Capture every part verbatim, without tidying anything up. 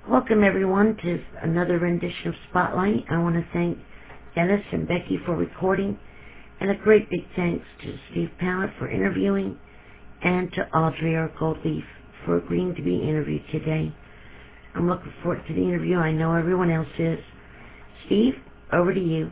Welcome everyone to another rendition of Spotlight. I want to thank Dennis and Becky for recording, and a great big thanks to Steve Pallet for interviewing, and to Audrey or Goldleaf for agreeing to be interviewed today. I'm looking forward to the interview. I know everyone else is. Steve, over to you.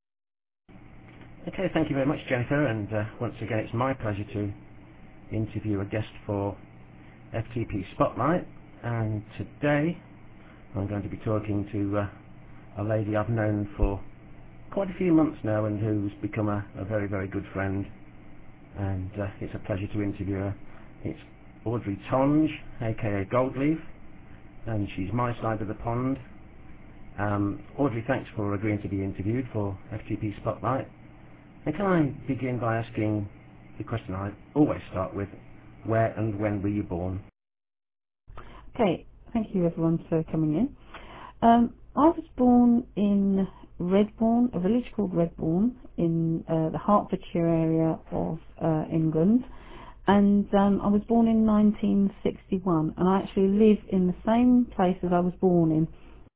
Okay, thank you very much, Jennifer, and uh, once again it's my pleasure to interview a guest for F T P Spotlight, and today I'm going to be talking to uh, a lady I've known for quite a few months now and who's become a, a very, very good friend, and uh, it's a pleasure to interview her. It's Audrey Tonge, aka Goldleaf, and she's my side of the pond. Um, Audrey, thanks for agreeing to be interviewed for F T P Spotlight. And can I begin by asking the question I always start with, where and when were you born? Okay, thank you everyone for coming in. Um, I was born in Redbourne, a village called Redbourne in uh, the Hertfordshire area of uh, England, and um, I was born in nineteen sixty-one, and I actually live in the same place as I was born in.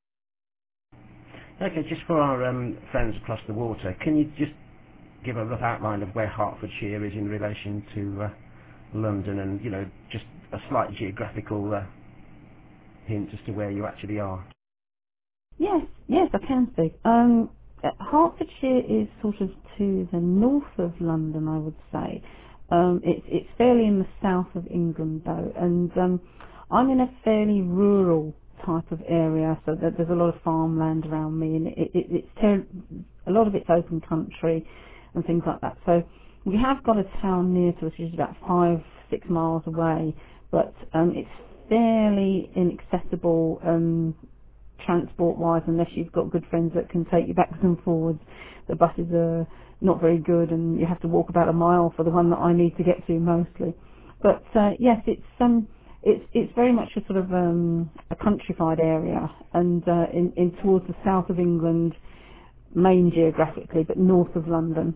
Okay, just for our um, friends across the water, can you just give a rough outline of where Hertfordshire is in relation to uh, London, and, you know, just a slight geographical uh, hint as to where you actually are? Yes, yes, I can speak. Um, uh, Hertfordshire is sort of to the north of London, I would say. Um, it's it's fairly in the south of England though, and um, I'm in a fairly rural type of area, so that there's a lot of farmland around me, and it, it, it's ter- a lot of it's open country and things like that. So we have got a town near to us, which is about five, six miles away, but um, it's fairly inaccessible um, transport-wise, unless you've got good friends that can take you backwards and forwards. The buses are not very good, and you have to walk about a mile for the one that I need to get to mostly. But uh, yes, it's um, it's it's very much a sort of um, a countrified area, and uh, in, in towards the south of England, main geographically, but north of London.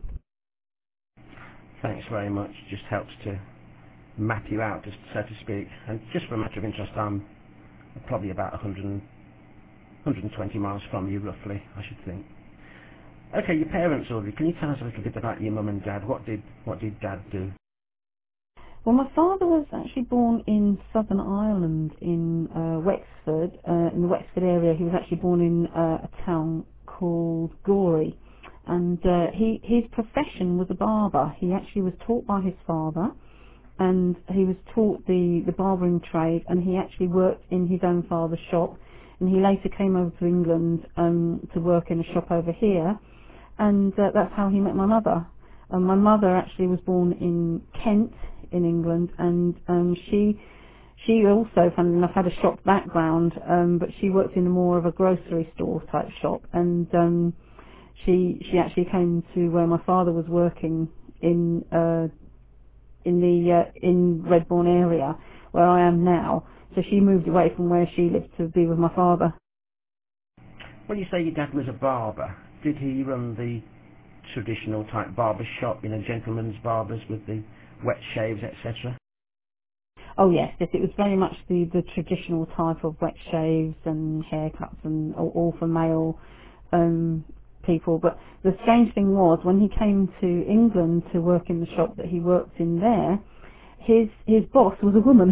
Thanks very much. Just helps to map you out, just so to speak. And just for a matter of interest, I'm probably about one hundred, one hundred twenty miles from you, roughly, I should think. Okay, your parents, Audrey, can you tell us a little bit about your mum and dad? What did what did Dad do? Well, my father was actually born in Southern Ireland, in uh, Wexford, uh, in the Wexford area. He was actually born in uh, a town called Gorey, and uh, he his profession was a barber. He actually was taught by his father, and he was taught the, the barbering trade, and he actually worked in his own father's shop, and he later came over to England um, to work in a shop over here, and uh, that's how he met my mother. Um, my mother actually was born in Kent in England, and um, she she also, funnily enough, had a shop background, um, but she worked in a more of a grocery store type shop, and um, she she actually came to where my father was working in uh, in the uh, in Redbourne area where I am now. So she moved away from where she lived to be with my father. When you say your dad was a barber, did he run the traditional type barber shop, you know, gentlemen's barbers with the wet shaves, et cetera? Oh yes, yes, it was very much the, the traditional type of wet shaves and haircuts, and all, all for male um, people. But the strange thing was, when he came to England to work in the shop that he worked in there, his his boss was a woman.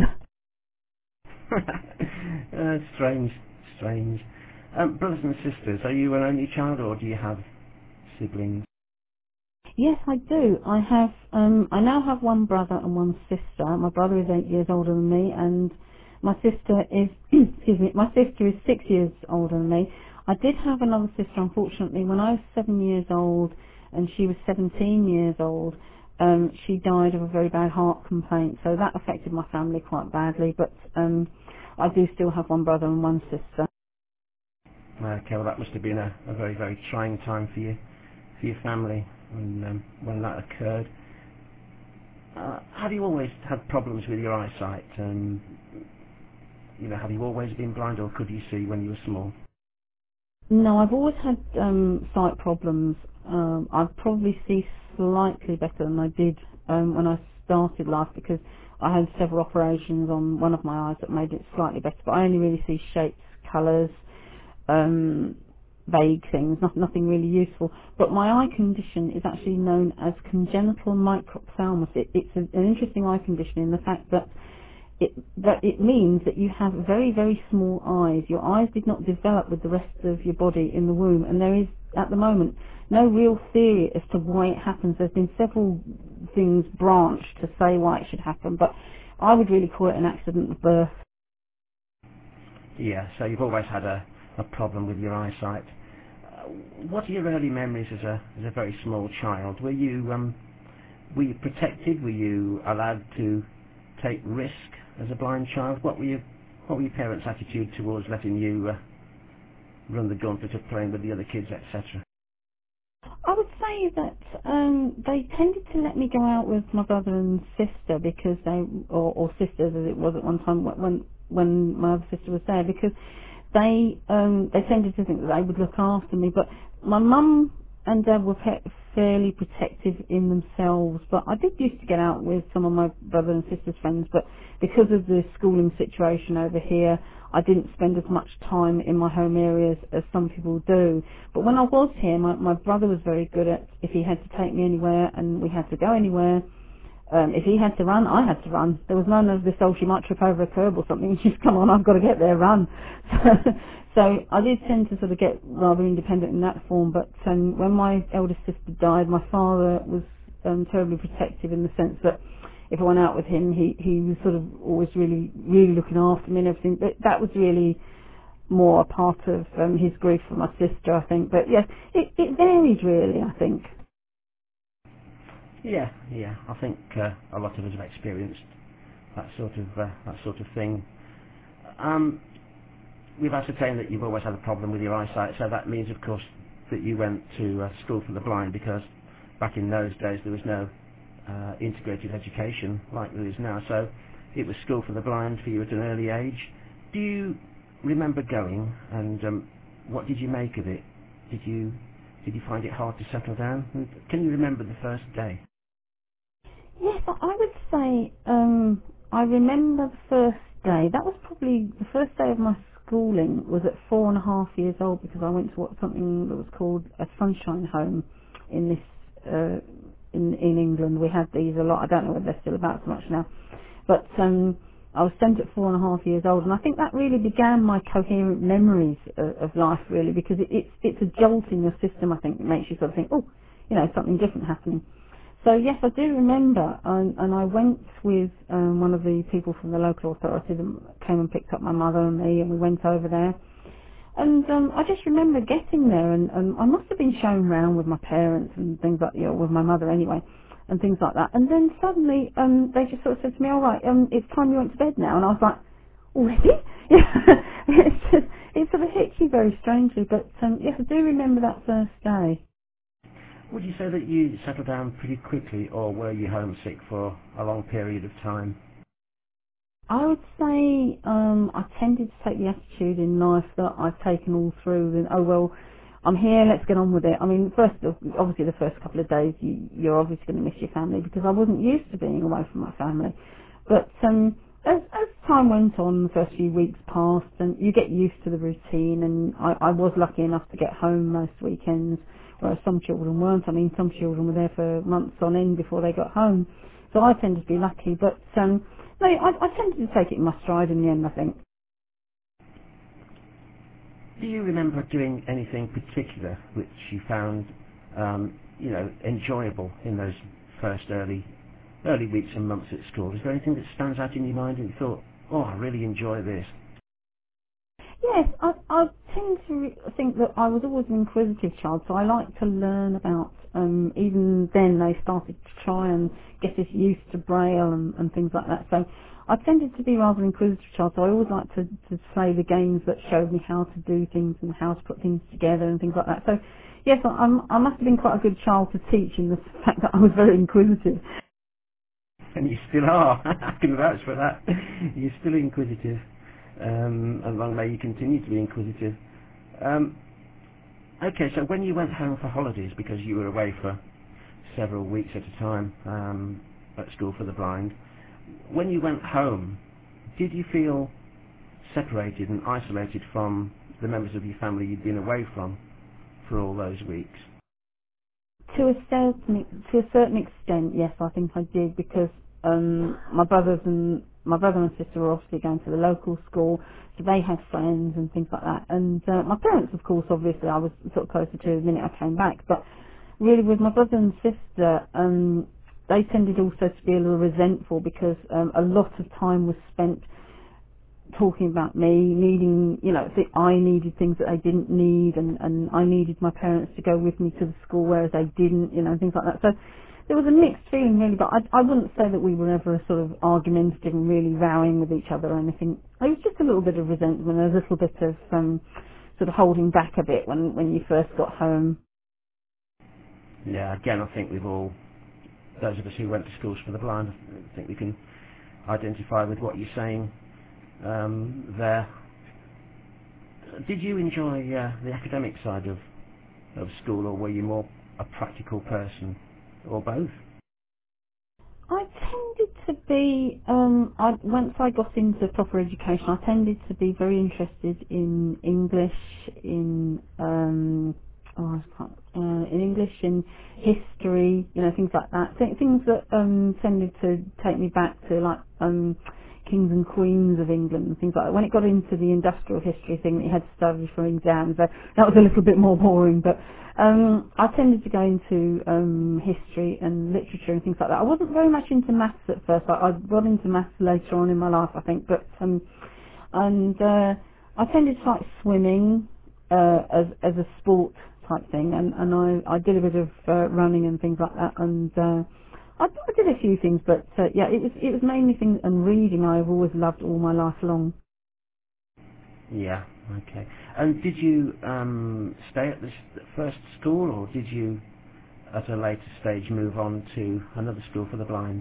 uh, strange, strange. Um, brothers and sisters, are you an only child or do you have siblings? Yes, I do. I have. Um, I now have one brother and one sister. My brother is eight years older than me, and my sister is. excuse me. My sister is six years older than me. I did have another sister, unfortunately, when I was seven years old, and she was seventeen years old. Um, she died of a very bad heart complaint, so that affected my family quite badly. But um, I do still have one brother and one sister. Okay, well that must have been a, a very, very trying time for you, for your family when um, when that occurred. Uh, have you always had problems with your eyesight? Um, you know, have you always been blind, or could you see when you were small? No, I've always had um, sight problems. Um, I probably see slightly better than I did um, when I started life, because I had several operations on one of my eyes that made it slightly better, but I only really see shapes, colours, um, vague things, not, nothing really useful. But my eye condition is actually known as congenital microphthalmos. It, it's a, an interesting eye condition in the fact that it, that it means that you have very, very small eyes. Your eyes did not develop with the rest of your body in the womb, and there is, at the moment, no real theory as to why it happens. There's been several things branched to say why it should happen, but I would really call it an accident of birth. Yeah, so you've always had a, a problem with your eyesight. Uh, what are your early memories as a as a very small child? Were you um, were you protected? Were you allowed to take risk as a blind child? What were your what were your parents' attitude towards letting you uh, run the gauntlet of playing with the other kids, et cetera? I would say that um, they tended to let me go out with my brother and sister because they, or, or sisters as it was at one time when when my other sister was there, because they um, they tended to think that they would look after me. But my mum and dad were pe- fairly protective in themselves. But I did used to get out with some of my brother and sister's friends, but because of the schooling situation over here, I didn't spend as much time in my home areas as some people do. But when I was here, my, my brother was very good at, if he had to take me anywhere and we had to go anywhere, um, if he had to run, I had to run. There was none of this, oh, she might trip over a curb or something. She's, come on, I've got to get there, run. So I did tend to sort of get rather independent in that form. But um, when my eldest sister died, my father was um, terribly protective in the sense that if I went out with him, he, he was sort of always really, really looking after me and everything. But that was really more a part of um, his grief for my sister, I think. But yes, it, it varies really, I think. Yeah, yeah. I think uh, a lot of us have experienced that sort of uh, that sort of thing. Um, we've ascertained that you've always had a problem with your eyesight, so that means, of course, that you went to uh, school for the blind, because back in those days there was no uh, integrated education like there is now. So it was school for the blind for you at an early age. Do you remember going, and um, what did you make of it? Did you did you find it hard to settle down? Can you remember the first day? Yes, I would say um, I remember the first day. That was probably the first day of my schooling. Was at four and a half years old, because I went to what, something that was called a sunshine home in this uh, in in England. We had these a lot. I don't know whether they're still about so much now, but um, I was sent at four and a half years old, and I think that really began my coherent memories of, of life, really, because it, it's it's a jolt in your system. I think it makes you sort of think, oh, you know, something different happening. So yes, I do remember, and, and I went with um, one of the people from the local authority that came and picked up my mother and me, and we went over there. And um, I just remember getting there, and, and I must have been shown round with my parents and things like, you know, with my mother anyway, and things like that. And then suddenly um, they just sort of said to me, all right, um, it's time you went to bed now. And I was like, already? Yeah. it's just, it sort of hits you very strangely. But um, yes, I do remember that first day. Would you say that you settled down pretty quickly, or were you homesick for a long period of time? I would say um, I tended to take the attitude in life that I've taken all through. Then, oh well, I'm here, let's get on with it. I mean, first, obviously the first couple of days you, you're obviously going to miss your family, because I wasn't used to being away from my family. But um, as, as time went on, the first few weeks passed, and you get used to the routine, and I, I was lucky enough to get home most weekends, whereas some children weren't. I mean, some children were there for months on end before they got home. So I tended to be lucky, but um, no, I, I tended to take it in my stride in the end, I think. Do you remember doing anything particular which you found, um, you know, enjoyable in those first early, early weeks and months at school? Is there anything that stands out in your mind and you thought, oh, I really enjoy this? Yes, I, I tend to re- think that I was always an inquisitive child, so I like to learn about, um, even then they started to try and get us used to Braille and, and things like that. So I tended to be rather an inquisitive child, so I always liked to, to play the games that showed me how to do things and how to put things together and things like that. So yes, I, I'm, I must have been quite a good child to teach, in the fact that I was very inquisitive. And you still are. I can vouch for that. You're still inquisitive. Um, and long may you continue to be inquisitive. Um, okay, so when you went home for holidays, because you were away for several weeks at a time um, at school for the blind, when you went home, did you feel separated and isolated from the members of your family you'd been away from for all those weeks? To a certain to a certain extent, yes, I think I did, because um, my brothers and my brother and sister were obviously going to the local school, so they had friends and things like that. And uh, my parents, of course, obviously I was sort of closer to the minute I came back. But really, with my brother and sister, um, they tended also to be a little resentful, because um, a lot of time was spent talking about me needing, you know, th- I needed things that they didn't need, and, and I needed my parents to go with me to the school, whereas they didn't, you know, things like that. So there was a mixed feeling, really, but I, I wouldn't say that we were ever sort of argumentative and really rowing with each other or anything. It was just a little bit of resentment, a little bit of um, sort of holding back a bit when, when you first got home. Yeah, again, I think we've all, those of us who went to schools for the blind, I think we can identify with what you're saying um, there. Did you enjoy uh, the academic side of, of school, or were you more a practical person, or both? I tended to be, um, I, once I got into proper education, I tended to be very interested in English, in, um, oh, I can't, uh, in English, in history, you know, things like that. Th- things that um, tended to take me back to, like, um, kings and queens of England and things like that. When it got into the industrial history thing that you had to study for exams, that, that was a little bit more boring, but um, I tended to go into um, history and literature and things like that. I wasn't very much into maths at first. I, I got into maths later on in my life, I think, but um, and uh, I tended to like swimming uh, as as a sport type thing, and, and I, I did a bit of uh, running and things like that, and uh, I, I did a few things, but uh, yeah, it was it was mainly things, and reading I've always loved all my life long. Yeah, okay. And did you um, stay at the s- first school, or did you, at a later stage, move on to another school for the blind?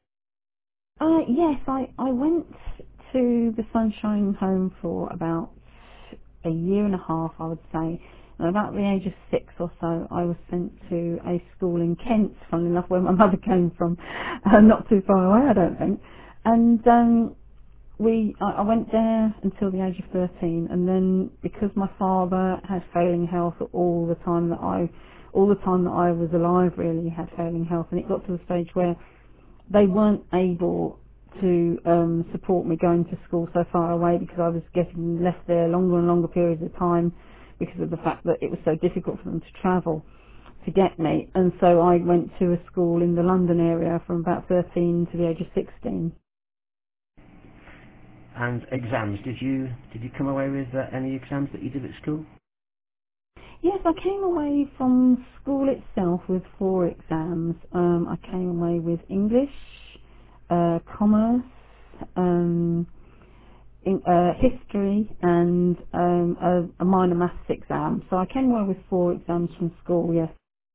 Uh, yes, I, I went to the Sunshine Home for about a year and a half, I would say. And about the age of six or so, I was sent to a school in Kent, funnily enough, where my mother came from, uh, not too far away, I don't think. And um, we, I, I went there until the age of thirteen, and then because my father had failing health all the time that I, all the time that I was alive, really, he had failing health, and it got to the stage where they weren't able to um, support me going to school so far away, because I was getting left there longer and longer periods of time because of the fact that it was so difficult for them to travel to get me. And so I went to a school in the London area from about thirteen to the age of sixteen. And exams, did you did you come away with uh, any exams that you did at school? Yes, I came away from school itself with four exams. Um, I came away with English, uh, commerce, um, in, uh, history, and um, a, a minor maths exam. So I came away with four exams from school, yes.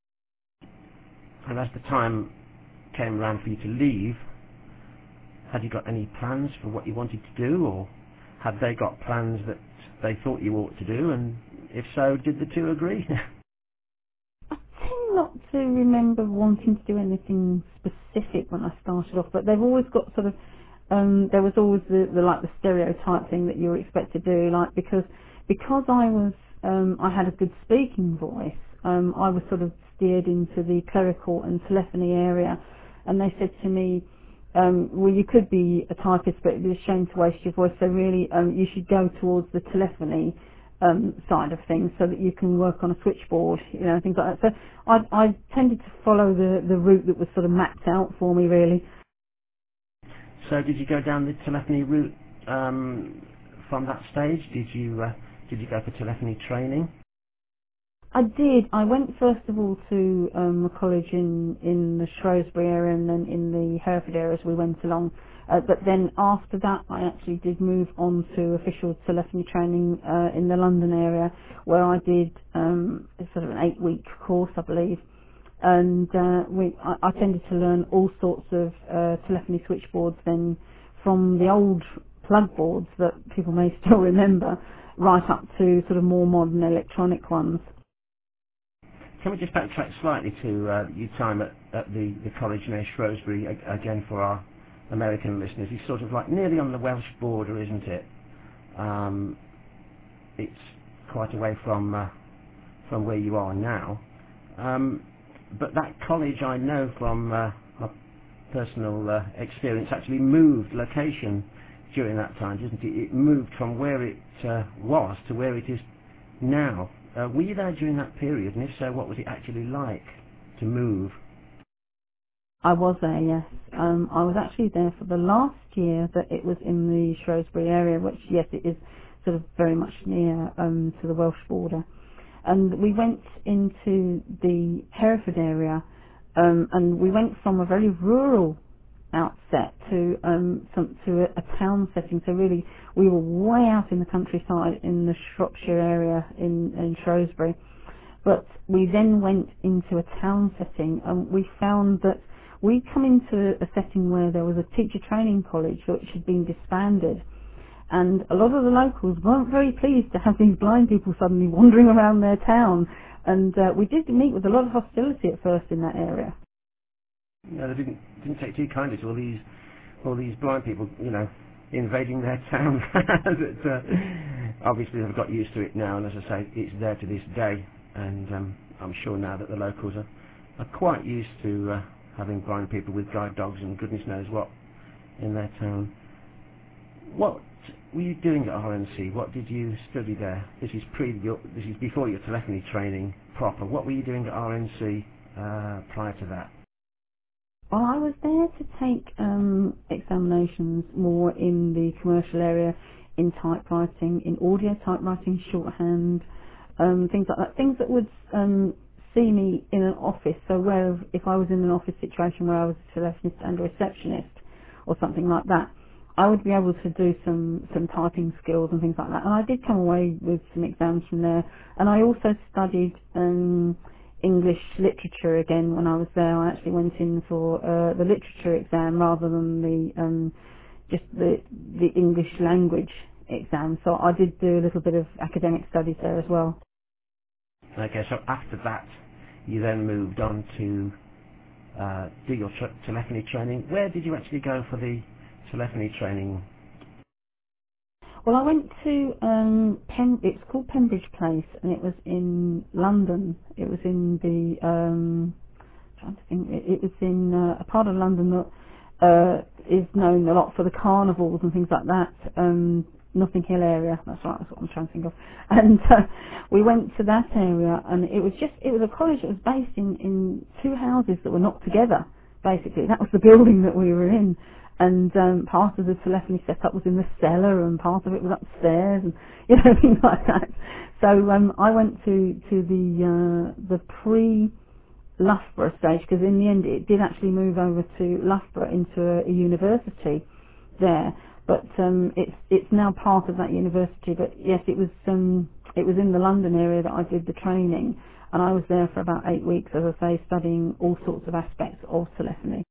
And as the time came around for you to leave, had you got any plans for what you wanted to do, or had they got plans that they thought you ought to do, and if so, did the two agree? I tend not to remember wanting to do anything specific when I started off, but they've always got sort of, um, there was always the, the like the stereotype thing that you were expected to do, like because because I was, um, I had a good speaking voice, um, I was sort of steered into the clerical and telephony area, and they said to me, um, well, you could be a typist, but it'd be a shame to waste your voice, so really um, you should go towards the telephony um, side of things so that you can work on a switchboard, you know, things like that. So I, I tended to follow the, the route that was sort of mapped out for me, really. So did you go down the telephony route um, from that stage? Did you uh, did you go for telephony training? I did. I went first of all to um, a college in, in the Shrewsbury area, and then in the Hereford area as we went along. Uh, but then after that, I actually did move on to official telephony training uh, in the London area, where I did um, sort of an eight-week course, I believe. And uh, we, I, I tended to learn all sorts of uh, telephony switchboards then, from the old plug boards that people may still remember, right up to sort of more modern electronic ones. Can we just backtrack slightly to uh, your time at, at the, the college near Shrewsbury, a- again for our American listeners? It's sort of like nearly on the Welsh border, isn't it? Um, it's quite away from uh, from where you are now. Um, but that college, I know from uh, my personal uh, experience, actually moved location during that time, didn't it? It moved from where it uh, was to where it is now. Uh, were you there during that period? And if so, what was it actually like to move? I was there, yes. Um, I was actually there for the last year that it was in the Shrewsbury area, which, yes, it is sort of very much near um, to the Welsh border. And we went into the Hereford area, um, and we went from a very rural outset to um, some, to a, a town setting. So really, we were way out in the countryside in the Shropshire area in, in Shrewsbury. But we then went into a town setting, and we found that we'd come into a setting where there was a teacher training college which had been disbanded. And a lot of the locals weren't very pleased to have these blind people suddenly wandering around their town. And uh, we did meet with a lot of hostility at first in that area. No, they didn't didn't take too kindly to all these all these blind people, you know, invading their town. But, uh, obviously they've got used to it now, and as I say, it's there to this day. And um, I'm sure now that the locals are, are quite used to uh, having blind people with guide dogs and goodness knows what in their town. What were you doing at R N C? What did you study there? This is pre your, this is before your telephony training proper. What were you doing at R N C uh, prior to that? Well, I was there to take um, examinations more in the commercial area, in typewriting, in audio typewriting, shorthand, um, things like that. Things that would um, see me in an office. So where if I was in an office situation where I was a telephonist and a receptionist or something like that, I would be able to do some, some typing skills and things like that. And I did come away with some exams from there. And I also studied um, English literature again when I was there. I actually went in for uh, the literature exam rather than the um, just the the English language exam. So I did do a little bit of academic studies there as well. Okay, so after that, you then moved on to uh, do your tra- telephony training. Where did you actually go for the telephony training? Well, I went to um, Pen. It's called Pembridge Place, and it was in London. It was in the. Um, I'm trying to think. It, it was in uh, a part of London that uh, is known a lot for the carnivals and things like that. Um, Notting Hill area. That's right. That's what I'm trying to think of. And uh, we went to that area, and it was just. It was a college that was based in in two houses that were knocked together. Basically, that was the building that we were in. And um, part of the telephony setup was in the cellar, and part of it was upstairs, and you know things like that. So um, I went to to the uh, the pre Loughborough stage, because in the end it did actually move over to Loughborough into a, a university there. But um, it's it's now part of that university. But yes, it was um, it was in the London area that I did the training, and I was there for about eight weeks, as I say, studying all sorts of aspects of telephony.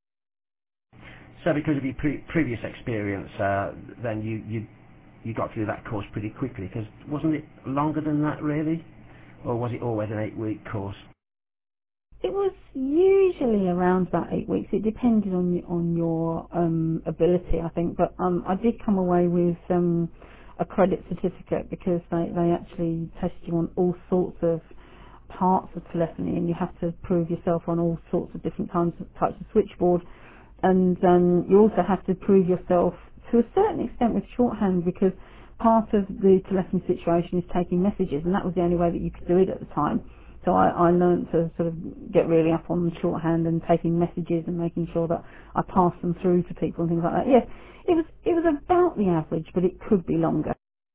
So because of your pre- previous experience, uh, then you, you you got through that course pretty quickly, because wasn't it longer than that really? Or was it always an eight-week course? It was usually around about eight weeks. It depended on y- on your um, ability, I think. But um, I did come away with um, a credit certificate, because they, they actually test you on all sorts of parts of telephony, and you have to prove yourself on all sorts of different kinds of types of switchboard. And um, you also have to prove yourself to a certain extent with shorthand, because part of the telephony situation is taking messages, and that was the only way that you could do it at the time. So I, I learned to sort of get really up on shorthand and taking messages and making sure that I passed them through to people and things like that. Yes, it was it was about the average, but it could be longer.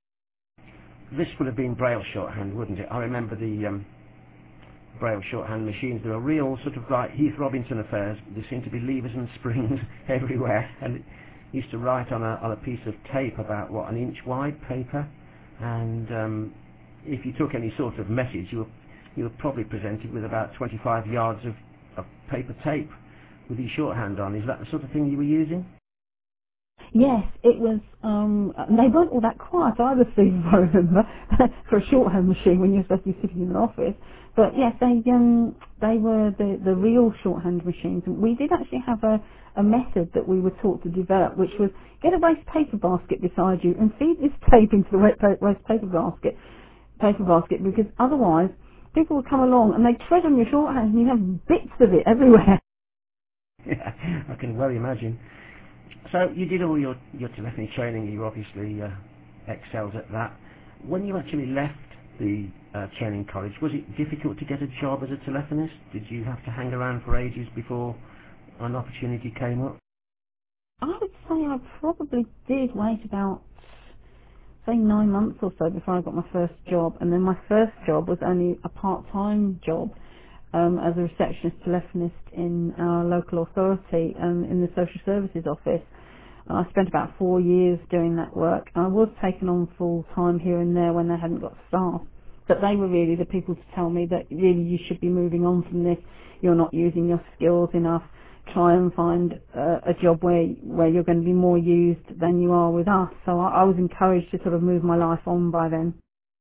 This would have been Braille shorthand, wouldn't it? I remember the um, Braille shorthand machines. They were real sort of like Heath Robinson affairs. There seemed to be levers and springs everywhere, and it used to write on a on a piece of tape about what an inch wide paper, and um, if you took any sort of message, you were you were probably presented with about twenty-five yards of, of paper tape with your shorthand on. Is that the sort of thing you were using? Yes, it was. Um, they weren't all that quiet either, Steve, if I remember, for a shorthand machine when you're supposed to be sitting in an office. But yes, they um, they were the, the real shorthand machines. We did actually have a, a method that we were taught to develop, which was get a waste paper basket beside you and feed this tape into the waste paper basket, paper basket, because otherwise people would come along and they'd tread on your shorthand and you have bits of it everywhere. Yeah, I can well imagine. So you did all your, your telephony training, you obviously uh, excelled at that. When you actually left the uh, training college, was it difficult to get a job as a telephonist? Did you have to hang around for ages before an opportunity came up? I would say I probably did wait about, say, nine months or so before I got my first job, and then my first job was only a part-time job um, as a receptionist telephonist in our local authority um, in the social services office. And I spent about four years doing that work. I was taken on full-time here and there when they hadn't got staff, but they were really the people to tell me that really you should be moving on from this, you're not using your skills enough, try and find uh, a job where where you're going to be more used than you are with us. So I, I was encouraged to sort of move my life on by then.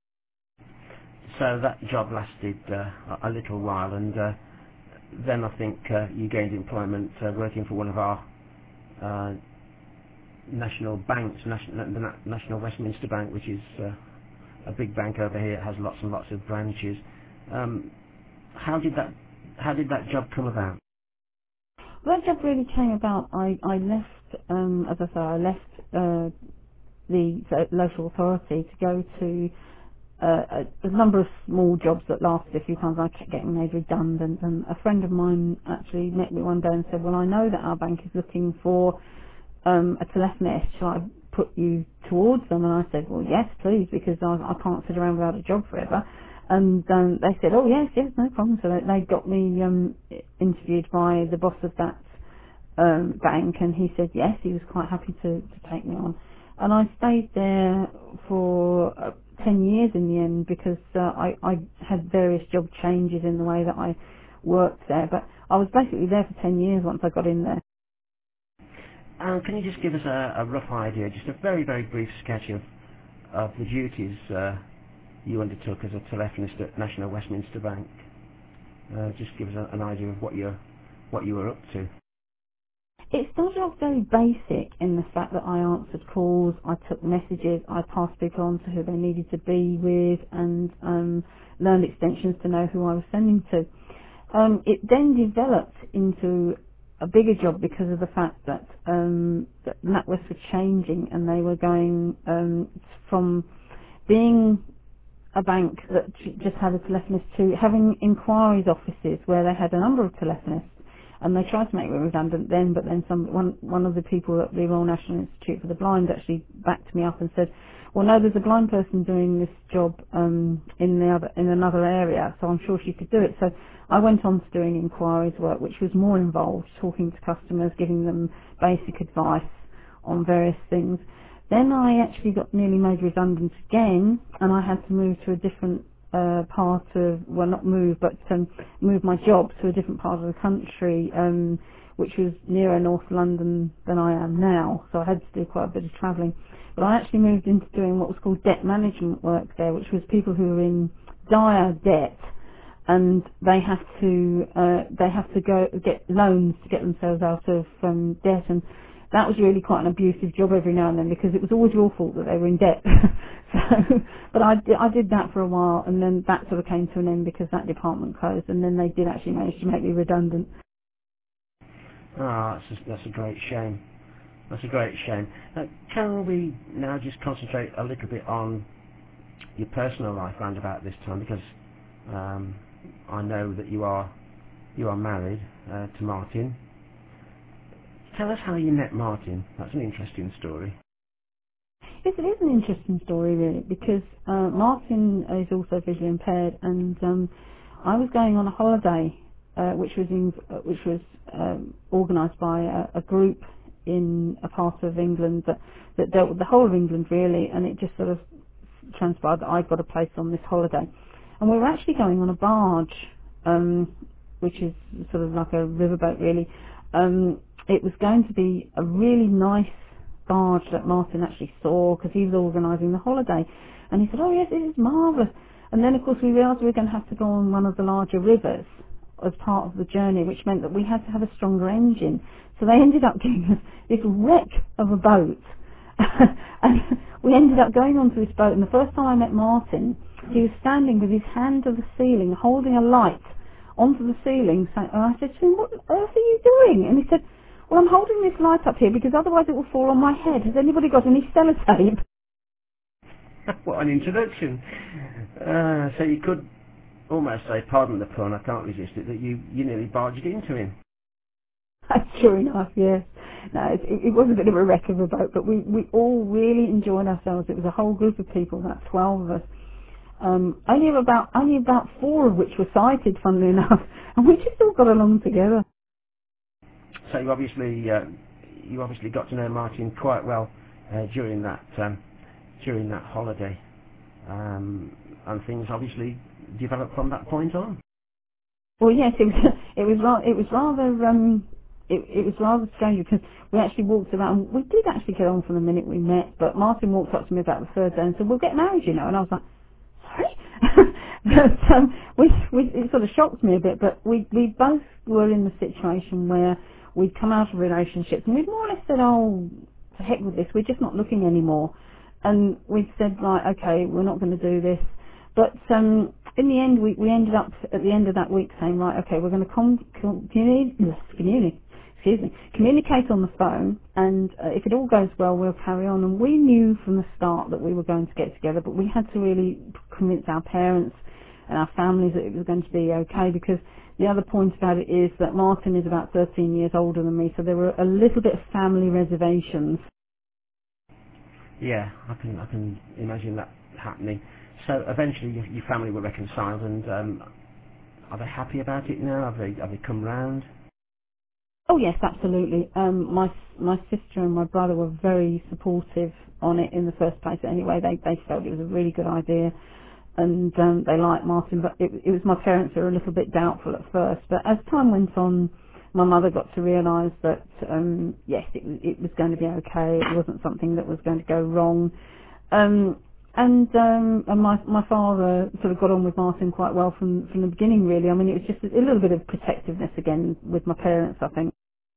So that job lasted uh, a little while, and uh, then I think uh, you gained employment uh, working for one of our uh, national banks, national, the Na- National Westminster Bank, which is uh, a big bank over here. It has lots and lots of branches. Um, how did that how did that job come about? Well, that job really came about. I I left, um, as I say, I left uh, the uh, local authority to go to uh, a, a number of small jobs that lasted a few times. I kept getting made redundant, and a friend of mine actually met me one day and said, "Well, I know that our bank is looking for um, a telephonist. Shall I put you towards them?" And I said, "Well, yes, please, because I, I can't sit around without a job forever." And um, they said, "Oh, yes, yes, no problem." So they, they got me um, interviewed by the boss of that um, bank, and he said yes, he was quite happy to, to take me on. And I stayed there for uh, ten years in the end, because uh, I, I had various job changes in the way that I worked there. But I was basically there for ten years once I got in there. Um, can you just give us a, a rough idea, just a very, very brief sketch of, of the duties uh, you undertook as a telephonist at National Westminster Bank? Uh, just give us a, an idea of what you what you were up to. It started off very basic in the fact that I answered calls, I took messages, I passed people on to who they needed to be with, and um, learned extensions to know who I was sending to. Um, it then developed into a bigger job because of the fact that, um, that NatWest were changing, and they were going um, from being a bank that j- just had a telephonist to having inquiries offices where they had a number of telephonists. And they tried to make me redundant then, but then some one one of the people at the Royal National Institute for the Blind actually backed me up and said, "Well, no, there's a blind person doing this job um, in the other in another area, so I'm sure she could do it." So I went on to doing inquiries work, which was more involved, talking to customers, giving them basic advice on various things. Then I actually got nearly made redundant again, and I had to move to a different uh, part of, well, not move, but um, move my job to a different part of the country, um, which was nearer North London than I am now, so I had to do quite a bit of travelling. But I actually moved into doing what was called debt management work there, which was people who were in dire debt, and they have to uh, they have to go get loans to get themselves out of um, debt, and that was really quite an abusive job every now and then, because it was always your fault that they were in debt. so, but I did, I did that for a while, and then that sort of came to an end because that department closed, and then they did actually manage to make me redundant. Ah, that's a, that's a great shame. That's a great shame. Uh, can we now just concentrate a little bit on your personal life round about this time, because um, I know that you are you are married uh, to Martin. Tell us how you met Martin. That's an interesting story. Yes, it is an interesting story, really, because uh, Martin is also visually impaired, and um, I was going on a holiday, uh, which was in, uh, which was um, organised by a, a group in a part of England that, that dealt with the whole of England, really, and it just sort of transpired that I got a place on this holiday. And we were actually going on a barge, um, which is sort of like a riverboat, really. Um, it was going to be a really nice barge that Martin actually saw, because he was organising the holiday, and he said, "Oh yes, this is marvellous." And then of course we realised we were going to have to go on one of the larger rivers as part of the journey, which meant that we had to have a stronger engine. So they ended up giving us this wreck of a boat. And we ended up going onto this boat, and the first time I met Martin, he was standing with his hand to the ceiling, holding a light onto the ceiling, saying, and I said to him, what on earth are you doing? And he said, well, I'm holding this light up here because otherwise it will fall on my head. Has anybody got any sellotape? What an introduction. Uh, so you could almost say, pardon the pun, I can't resist it, that you, you nearly barged into him. Sure enough, yes. No, it, it was a bit of a wreck of a boat, but we, we all really enjoyed ourselves. It was a whole group of people, about twelve of us. Um, only about only about four of which were sighted, funnily enough, and we just all got along together. So you obviously uh, you obviously got to know Martin quite well uh, during that um, during that holiday, um, and things obviously developed from that point on. Well, yes, it was it was ra- it was rather um, it, it was rather strange because we actually walked around. We did actually get on from the minute we met, but Martin walked up to me about the third day and said, "We'll get married, you know," and I was like, sorry? but um, we, we, it sort of shocked me a bit, but we, we both were in the situation where we'd come out of relationships and we'd more or less said, oh, to heck with this, we're just not looking anymore. And we'd said, right, okay, we're not going to do this. But um, in the end, we, we ended up at the end of that week saying, right, okay, we're going to com- com- communi- communi- excuse me, communicate on the phone, and uh, if it all goes well, we'll carry on. And we knew from the start that we were going to get together, but we had to really convince our parents and our families that it was going to be okay, because the other point about it is that Martin is about thirteen years older than me, so there were a little bit of family reservations. Yeah, I can I can imagine that happening. So eventually your, your family were reconciled, and um, are they happy about it now? Have they have they come round? Oh yes, absolutely. Um, my my sister and my brother were very supportive on it in the first place. Anyway, they they felt it was a really good idea, and um, they liked Martin. But it, it was my parents who were a little bit doubtful at first. But as time went on, my mother got to realise that um, yes, it, it was going to be okay. It wasn't something that was going to go wrong. Um, and um, and my my father sort of got on with Martin quite well from from the beginning. Really, I mean, it was just a, a little bit of protectiveness again with my parents, I think.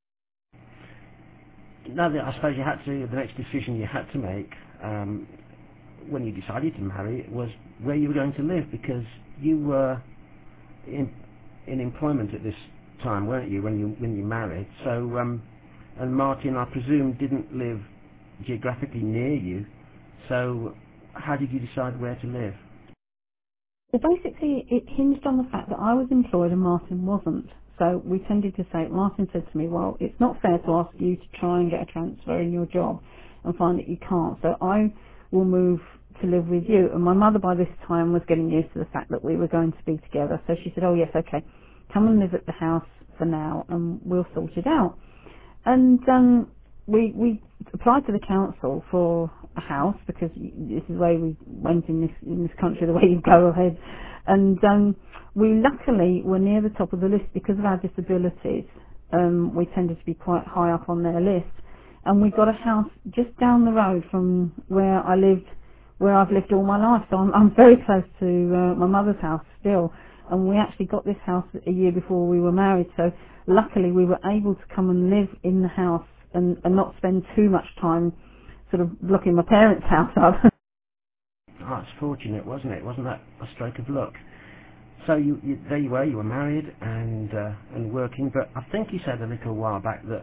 Now, I suppose you had to. The next decision you had to make um, when you decided to marry was where you were going to live, because you were in in employment at this time, weren't you, when you when you married? So, um, and Martin, I presume, didn't live geographically near you. So, how did you decide where to live? Well, basically, it hinged on the fact that I was employed and Martin wasn't. So we tended to say, Martin said to me, well, it's not fair to ask you to try and get a transfer in your job and find that you can't. So I will move to live with you. And my mother by this time was getting used to the fact that we were going to be together. So she said, oh yes, okay, come and live at the house for now and we'll sort it out. And um, we we applied to the council for a house, because this is the way we went in this in this country, the way you go ahead. And um, we luckily were near the top of the list because of our disabilities. Um, we tended to be quite high up on their list, and we got a house just down the road from where I lived, where I've lived all my life. So I'm, I'm very close to uh, my mother's house still, and we actually got this house a year before we were married. So luckily we were able to come and live in the house and, and not spend too much time sort of blocking my parents' house up. Oh, it's fortunate, wasn't it? Wasn't that a stroke of luck? So you, you there you were, you were married and uh, and working, but I think you said a little while back that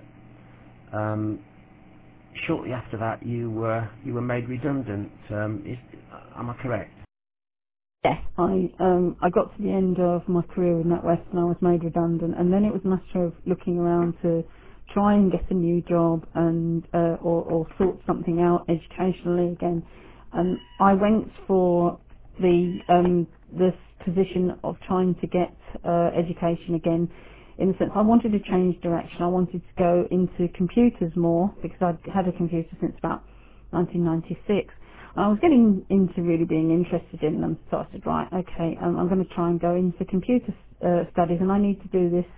um, shortly after that you were you were made redundant. Um, is, am I correct? Yes, I um I got to the end of my career in NatWest and I was made redundant, and then it was a matter of looking around to try and get a new job and uh, or, or sort something out educationally again. And I went for the um this position of trying to get uh, education again, in the sense I wanted to change direction. I wanted to go into computers more, because I'd had a computer since about nineteen ninety-six. I was getting into really being interested in them, so I said, right, okay, um, I'm going to try and go into computer uh, studies, and I need to do this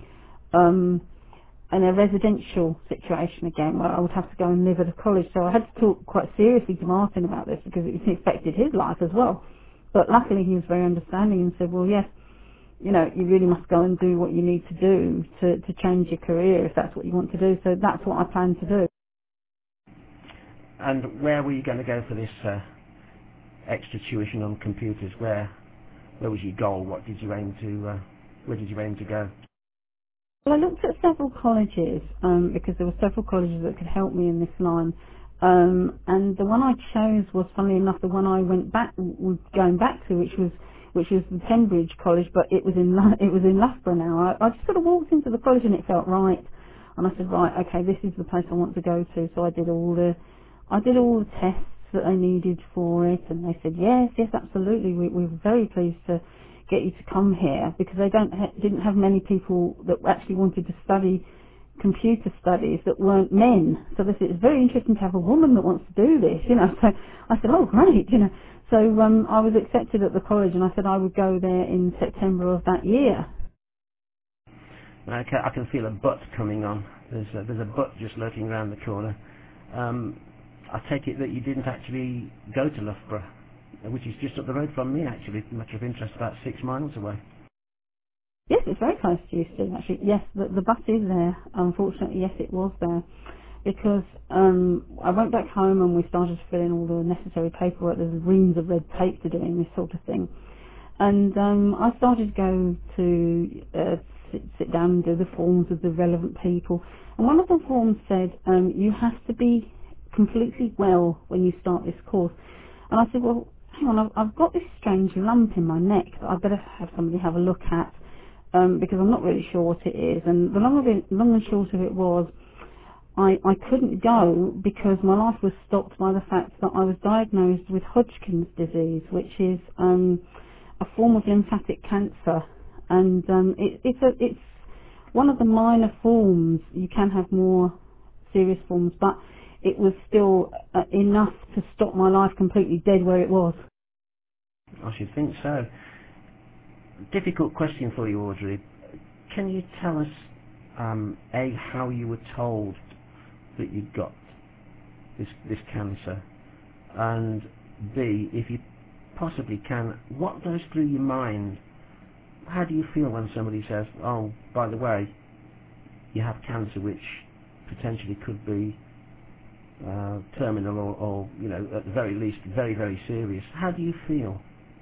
um, in a residential situation again, where I would have to go and live at a college. So I had to talk quite seriously to Martin about this, because it affected his life as well. But luckily he was very understanding and said, well, yes, you know, you really must go and do what you need to do to, to change your career if that's what you want to do. So that's what I plan to do. And where were you going to go for this uh, extra tuition on computers? Where where was your goal? What did you aim to? Uh, where did you aim to go? Well, I looked at several colleges um, because there were several colleges that could help me in this line. Um, and the one I chose was, funnily enough, the one I went back, was going back to, which was which was the Pembridge College, but it was in Lo- it was in Loughborough now. I, I just sort of walked into the college and it felt right, and I said, right, okay, this is the place I want to go to. So I did all the I did all the tests that I needed for it, and they said, yes, yes, absolutely, we, we were very pleased to get you to come here, because they don't ha- didn't have many people that actually wanted to study computer studies that weren't men. So they said, it's very interesting to have a woman that wants to do this, you know. So I said, oh, great, you know. So um, I was accepted at the college, and I said I would go there in September of that year. I can, I can feel a butt coming on. There's a, there's a butt just lurking around the corner. Um, I take it that you didn't actually go to Loughborough, which is just up the road from me, actually. Matter of interest, about six miles away. Yes, it's very close to Euston, actually. Yes, the, the bus is there. Unfortunately, yes, it was there. Because um, I went back home and we started to fill in all the necessary paperwork. There's reams of red tape to doing this sort of thing. And um, I started to go to uh, sit, sit down and do the forms with the relevant people. And one of the forms said, um, you have to be completely well when you start this course. And I said, well, hang on, I've, I've got this strange lump in my neck that I better have somebody have a look at, um, because I'm not really sure what it is. And the long, of it, long and short of it was, I, I couldn't go because my life was stopped by the fact that I was diagnosed with Hodgkin's disease, which is um, a form of lymphatic cancer. And um, it, it's, a, it's one of the minor forms. You can have more serious forms, but it was still uh, enough to stop my life completely dead where it was. I should think so. Difficult question for you, Audrey. Can you tell us, um, A, how you were told that you'd got this, this cancer, and B, if you possibly can, what goes through your mind? How do you feel when somebody says, oh, by the way, you have cancer, which potentially could be uh, terminal or, or, you know, at the very least, very, very serious? How do you feel?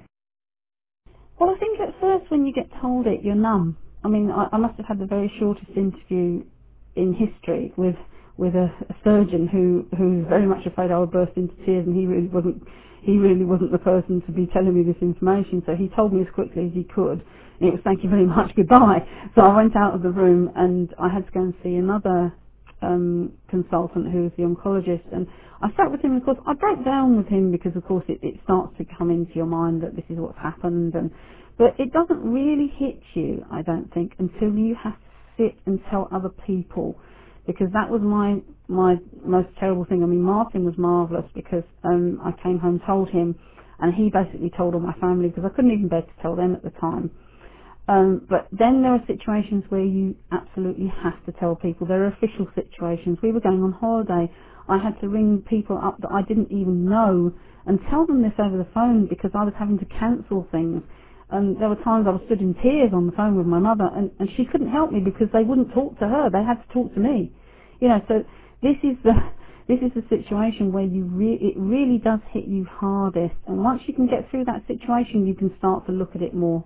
Well, I think at first when you get told it, you're numb. I mean, I, I must have had the very shortest interview in history with with a, a surgeon who who was very much afraid I would burst into tears, and he really wasn't he really wasn't the person to be telling me this information. So he told me as quickly as he could, and it was thank you very much, goodbye. So I went out of the room and I had to go and see another um, consultant who was the oncologist, and I sat with him. Of course, I broke down with him because, of course, it, it starts to come into your mind that this is what's happened, and but it doesn't really hit you, I don't think, until you have to sit and tell other people, because that was my my most terrible thing. I mean, Martin was marvellous because um, I came home, told him, and he basically told all my family because I couldn't even bear to tell them at the time. Um, but then there are situations where you absolutely have to tell people. There are official situations. We were going on holiday. I had to ring people up that I didn't even know and tell them this over the phone because I was having to cancel things. And there were times I was stood in tears on the phone with my mother, and, and she couldn't help me because they wouldn't talk to her. They had to talk to me. You know, so this is the this is the situation where you re- it really does hit you hardest. And once you can get through that situation, you can start to look at it more.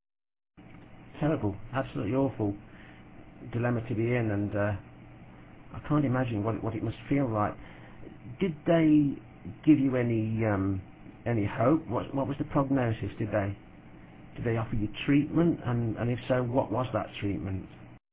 Terrible, absolutely awful dilemma to be in, and uh, I can't imagine what it, what it must feel like. Did they give you any um, any hope? What what was the prognosis? Did they did they offer you treatment, and, and if so, what was that treatment?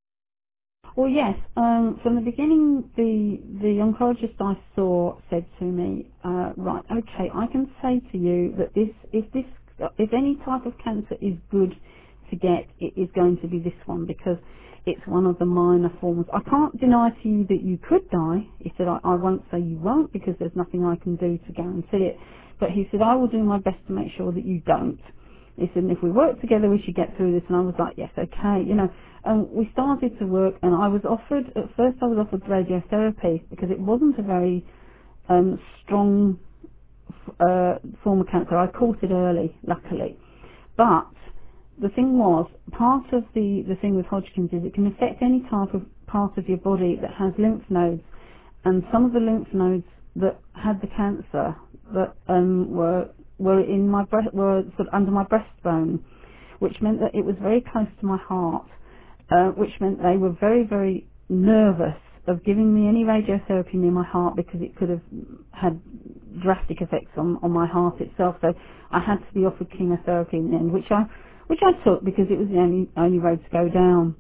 Well, yes. Um, from the beginning, the the oncologist I saw said to me, uh, right, okay, I can say to you that this if this if any type of cancer is good to get, it is going to be this one because it's one of the minor forms. I can't deny to you that you could die. He said, I, I won't say you won't because there's nothing I can do to guarantee it. But he said, I will do my best to make sure that you don't. He said, and if we work together, we should get through this. And I was like, yes, okay. You know, and we started to work, and I was offered, at first I was offered radiotherapy because it wasn't a very um, strong uh, form of cancer. I caught it early, luckily. But the thing was, part of the, the thing with Hodgkin's is it can affect any type of part of your body that has lymph nodes, and some of the lymph nodes that had the cancer that um, were were in my breast, were sort of under my breastbone, which meant that it was very close to my heart, uh, which meant they were very, very nervous of giving me any radiotherapy near my heart because it could have had drastic effects on, on my heart itself. So I had to be offered chemotherapy in the end, which I which I took because it was the only only road to go down.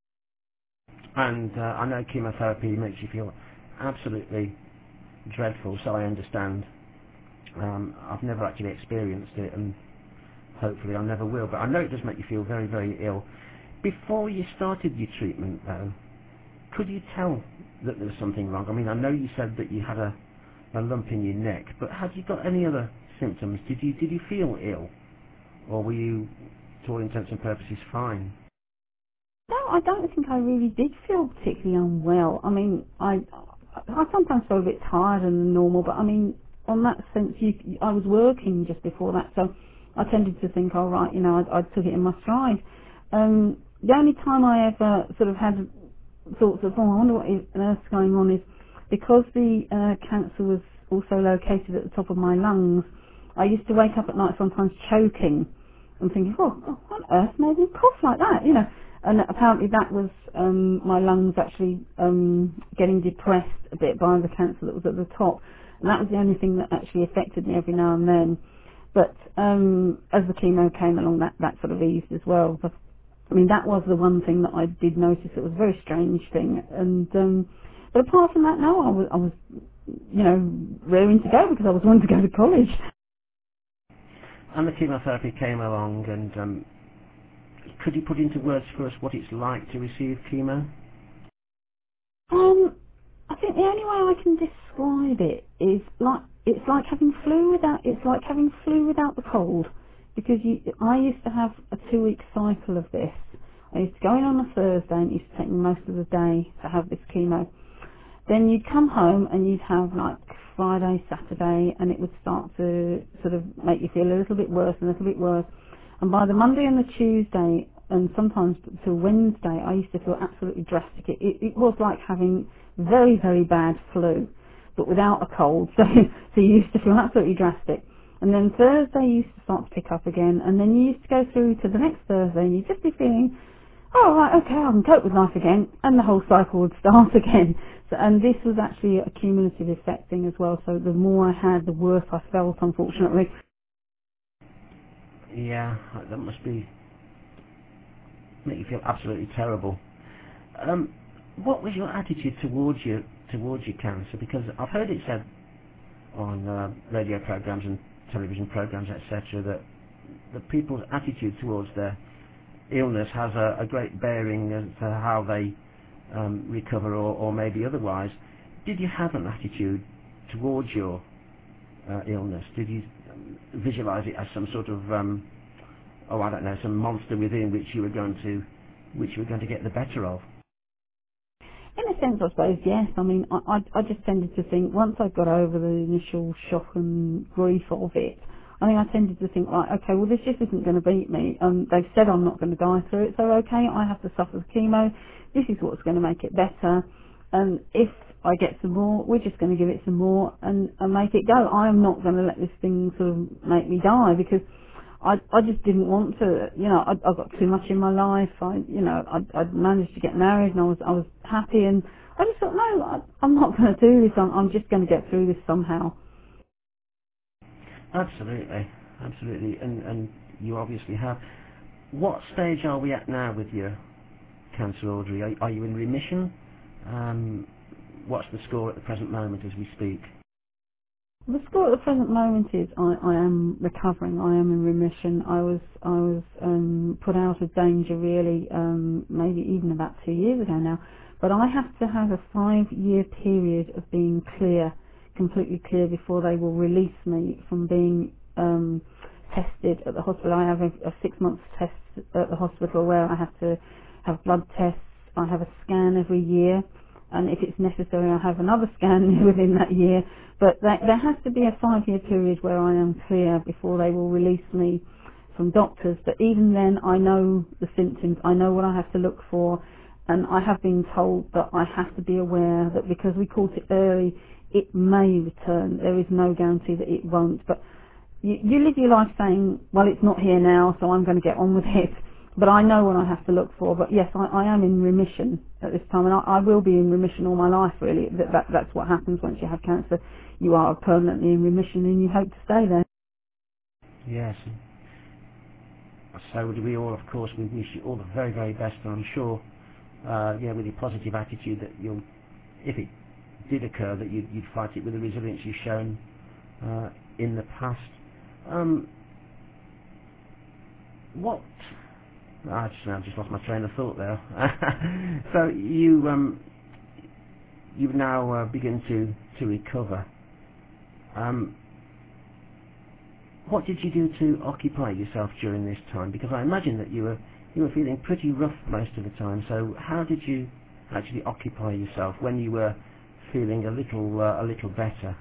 And uh, I know chemotherapy makes you feel absolutely dreadful, so I understand. Um, I've never actually experienced it, and hopefully I never will, but I know it does make you feel very, very ill. Before you started your treatment, though, could you tell that there was something wrong? I mean, I know you said that you had a, a lump in your neck, but had you got any other symptoms? Did you did you feel ill, or were you, to all intents and purposes, fine? No, I don't think I really did feel particularly unwell. I mean, I I sometimes feel a bit tired than normal, but I mean, on that sense, you, I was working just before that, so I tended to think, all right, you know, I, I took it in my stride. Um, the only time I ever sort of had thoughts of, oh, I wonder what is, on earth's going on, is because the uh, cancer was also located at the top of my lungs. I used to wake up at night sometimes choking and thinking, oh, oh what on earth made me cough like that, you know? And apparently that was um, my lungs actually um, getting depressed a bit by the cancer that was at the top. And that was the only thing that actually affected me every now and then. But um, as the chemo came along, that, that sort of eased as well. But, I mean, that was the one thing that I did notice. It was a very strange thing. And um, but apart from that, no, I was, I was, you know, raring to go because I was wanting to go to college. And the chemotherapy came along, and um, could you put into words for us what it's like to receive chemo? Um, I think the only way I can describe it is like it's like having flu without it's like having flu without the cold, because you, I used to have a two-week cycle of this. I used to go in on a Thursday and it used to take me most of the day to have this chemo. Then you'd come home and you'd have like Friday, Saturday, and it would start to sort of make you feel a little bit worse and a little bit worse. And by the Monday and the Tuesday, and sometimes till Wednesday, I used to feel absolutely drastic. It, it, it was like having very, very bad flu, but without a cold. So, so you used to feel absolutely drastic. And then Thursday you used to start to pick up again, and then you used to go through to the next Thursday, and you'd just be feeling, oh, right, okay, I can cope with life again, and the whole cycle would start again. So, and this was actually a cumulative effect thing as well, so the more I had, the worse I felt, unfortunately. Yeah, that must be make you feel absolutely terrible. Um, what was your attitude towards your towards your cancer? Because I've heard it said on uh, radio programs and television programs, et cetera, that the people's attitude towards their illness has a, a great bearing as to how they um, recover, or, or maybe otherwise. Did you have an attitude towards your uh, illness? Did you visualize it as some sort of um, oh, I don't know, some monster within which you were going to which you were going to get the better of? In a sense, I suppose, yes. I mean, I, I, I just tended to think, once I got over the initial shock and grief of it, I think I tended to think, right, okay, well, this just isn't going to beat me. Um, they've said I'm not going to die through it, so okay, I have to suffer the chemo. This is what's going to make it better. And if I get some more, we're just going to give it some more and, and make it go. I am not going to let this thing sort of make me die, because I I just didn't want to, you know, I I got too much in my life. I, you know, I I managed to get married and I was I was happy, and I just thought, no, I, I'm not going to do this. I'm I'm just going to get through this somehow. Absolutely, absolutely, and and you obviously have. What stage are we at now with your cancer, Audrey? Are, are you in remission? Um, what's the score at the present moment as we speak? The score at the present moment is I, I am recovering. I am in remission. I was I was um, put out of danger really, um, maybe even about two years ago now. But I have to have a five-year period of being clear, completely clear, before they will release me from being um, tested at the hospital. I have a, a six-month test at the hospital where I have to have blood tests. I have a scan every year, and if it's necessary, I have another scan within that year. But that, there has to be a five-year period where I am clear before they will release me from doctors, but even then I know the symptoms, I know what I have to look for, and I have been told that I have to be aware that because we caught it early, it may return. There is no guarantee that it won't, but you, you live your life saying, well, it's not here now, so I'm going to get on with it. But I know what I have to look for. But yes, I, I am in remission at this time, and I, I will be in remission all my life, really. That, that That's what happens once you have cancer. You are permanently in remission, and you hope to stay there. Yes. So do we all, of course. We wish you all the very, very best, and I'm sure, uh, yeah, with your positive attitude that you'll, if it did occur, that you'd, you'd fight it with the resilience you've shown uh, in the past. Um, what... I just, I just lost my train of thought there. So you um, you've now uh, begun to to recover. Um, what did you do to occupy yourself during this time? Because I imagine that you were you were feeling pretty rough most of the time. So how did you actually occupy yourself when you were feeling a little uh, a little better?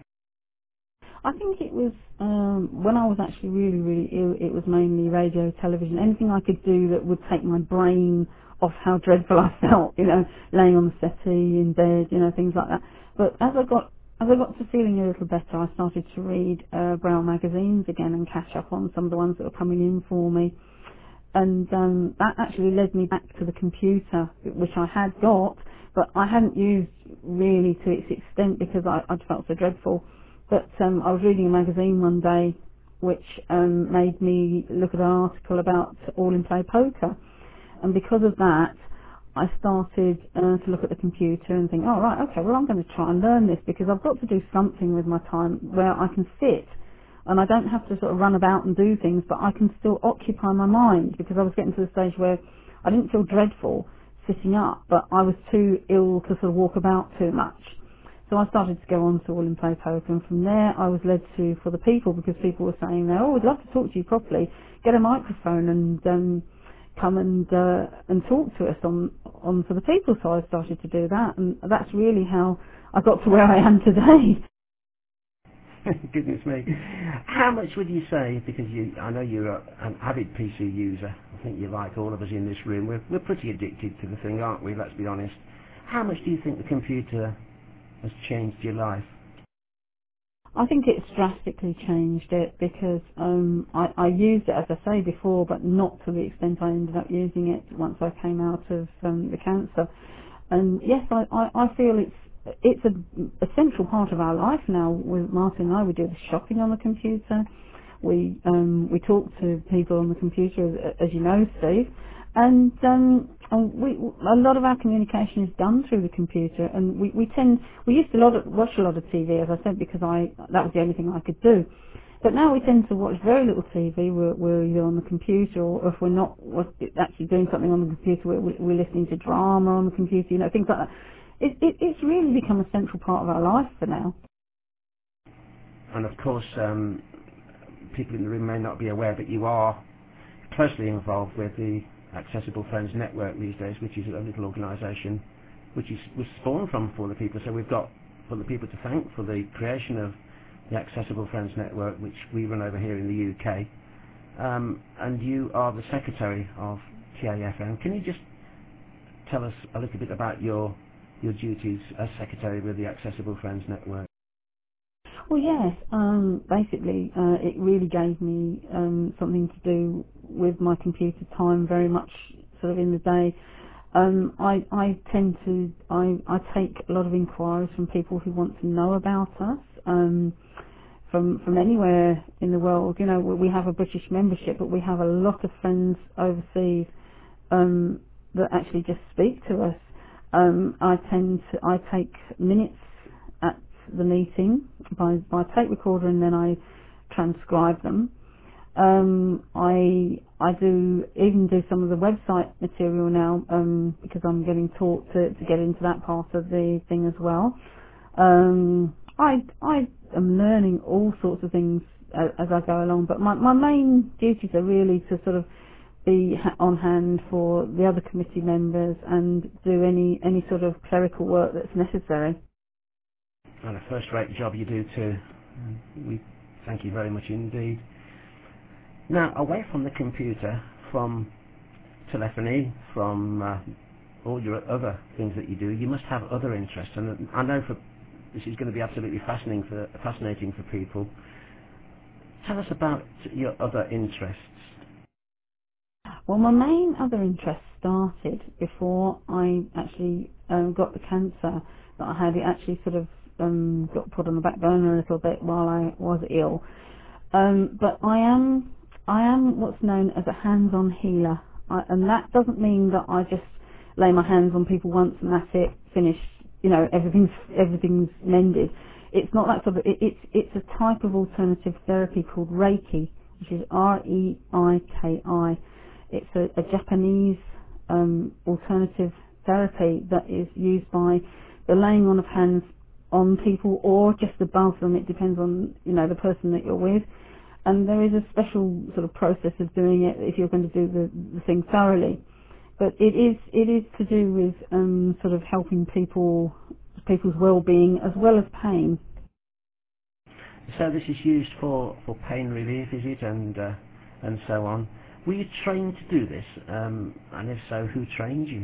I think it was, um, when I was actually really, really ill, it was mainly radio, television, anything I could do that would take my brain off how dreadful I felt, you know, laying on the settee, in bed, you know, things like that. But as I got, as I got to feeling a little better, I started to read uh, Braille magazines again and catch up on some of the ones that were coming in for me. And um, that actually led me back to the computer, which I had got, but I hadn't used really to its extent because I, I'd felt so dreadful. But um, I was reading a magazine one day which um, made me look at an article about all-in-play poker. And because of that, I started uh, to look at the computer and think, oh, right, okay, well, I'm going to try and learn this because I've got to do something with my time where I can sit and I don't have to sort of run about and do things, but I can still occupy my mind because I was getting to the stage where I didn't feel dreadful sitting up, but I was too ill to sort of walk about too much. So I started to go on to all-in-play poker, and from there I was led to For the People because people were saying, there, oh, we'd love to talk to you properly, get a microphone and um, come and uh, and talk to us on, on For the People. So I started to do that, and that's really how I got to where I am today. Goodness me. How much would you say, because you, I know you're a, an avid P C user, I think you're like all of us in this room, we're, we're pretty addicted to the thing, aren't we, let's be honest. How much do you think the computer has changed your life? I think it's drastically changed it because um, I, I used it, as I say before, but not to the extent I ended up using it once I came out of um, the cancer. And yes, I, I, I feel it's it's a, a central part of our life now. With Martin and I, we do the shopping on the computer. We um, we talk to people on the computer, as, as you know, Steve. And, um, and we, a lot of our communication is done through the computer, and we, we tend, we used to lot of, watch a lot of T V, as I said, because I, that was the only thing I could do. But now we tend to watch very little T V. We're, we're either on the computer, or if we're not actually doing something on the computer, we're, we're listening to drama on the computer, you know, things like that. It, it, it's really become a central part of our life for now. And of course, um, people in the room may not be aware, but you are closely involved with the Accessible Friends Network these days, which is a little organisation which is, was spawned from For the People. So we've got For the People to thank for the creation of the Accessible Friends Network, which we run over here in the U K. Um, and you are the secretary of T A F N. Can you just tell us a little bit about your your duties as secretary with the Accessible Friends Network? Well, yes. Um, basically, uh, it really gave me um, something to do with my computer time very much sort of in the day. Um, I, I tend to, I, I take a lot of inquiries from people who want to know about us, um, from, from anywhere in the world. You know, we have a British membership, but we have a lot of friends overseas um, that actually just speak to us. Um, I tend to, I take minutes at the meeting by, by tape recorder, and then I transcribe them. Um, I I do even do some of the website material now um, because I'm getting taught to, to get into that part of the thing as well. Um, I I am learning all sorts of things as, as I go along, but my, my main duties are really to sort of be on hand for the other committee members and do any any sort of clerical work that's necessary. And a first-rate job you do too. We thank you very much indeed. Now, away from the computer, from telephony, from uh, all your other things that you do, you must have other interests. And I know for this is going to be absolutely fascinating for fascinating for people. Tell us about your other interests. Well, my main other interest started before I actually um, got the cancer that I had. It actually sort of um, got put on the back burner a little bit while I was ill. Um, but I am I am what's known as a hands-on healer, I, and that doesn't mean that I just lay my hands on people once and that's it, finished. You know, everything's everything's mended. It's not that sort of. It, it's it's a type of alternative therapy called Reiki, which is R E I K I. It's a, a Japanese um, alternative therapy that is used by the laying on of hands on people or just above them. It depends on, you know, the person that you're with. And there is a special sort of process of doing it if you're going to do the, the thing thoroughly. But it is it is to do with um, sort of helping people people's well-being as well as pain. So this is used for, for pain relief, is it, and uh, and so on. Were you trained to do this? Um, and if so, who trained you?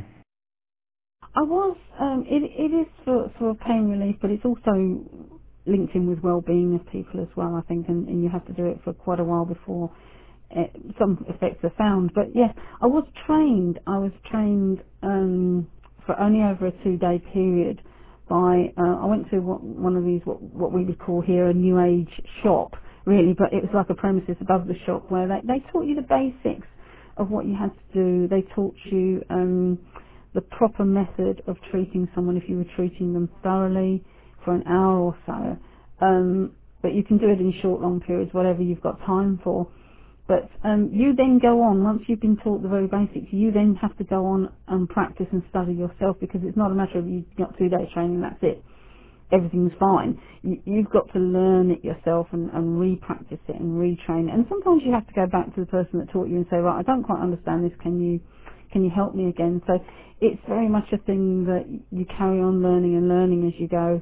I was. Um, it it is for for pain relief, but it's also linked in with well-being of people as well, I think, and, and you have to do it for quite a while before it, some effects are found. But yes, I was trained. I was trained um, for only over a two-day period by. Uh, I went to what, one of these what what we would call here a New Age shop, really, but it was like a premises above the shop where they they taught you the basics of what you had to do. They taught you um, the proper method of treating someone if you were treating them thoroughly for an hour or so. Um, but you can do it in short, long periods, whatever you've got time for. But um, you then go on, once you've been taught the very basics, you then have to go on and practice and study yourself, because it's not a matter of you've got two days training, that's it. Everything's fine. You, you've got to learn it yourself and, and re-practice it and retrain it. And sometimes you have to go back to the person that taught you and say, right, I don't quite understand this, can you can you help me again? So it's very much a thing that you carry on learning and learning as you go.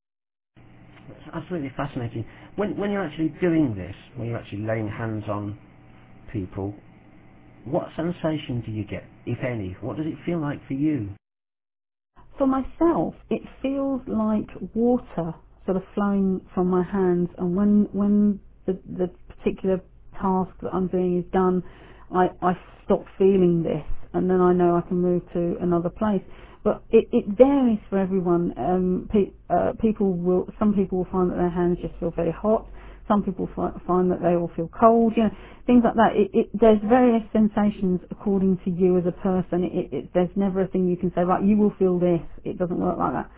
It's absolutely fascinating. When when you're actually doing this, when you're actually laying hands on people, what sensation do you get, if any? What does it feel like for you? For myself, it feels like water sort of flowing from my hands, and when when the, the particular task that I'm doing is done, I, I stop feeling this, and then I know I can move to another place. But it, it varies for everyone. Um, pe- uh, people will, some people will find that their hands just feel very hot. Some people fi- find that they all feel cold. You know, things like that. It, it, there's various sensations according to you as a person. It, it, there's never a thing you can say, right, you will feel this. It doesn't work like that.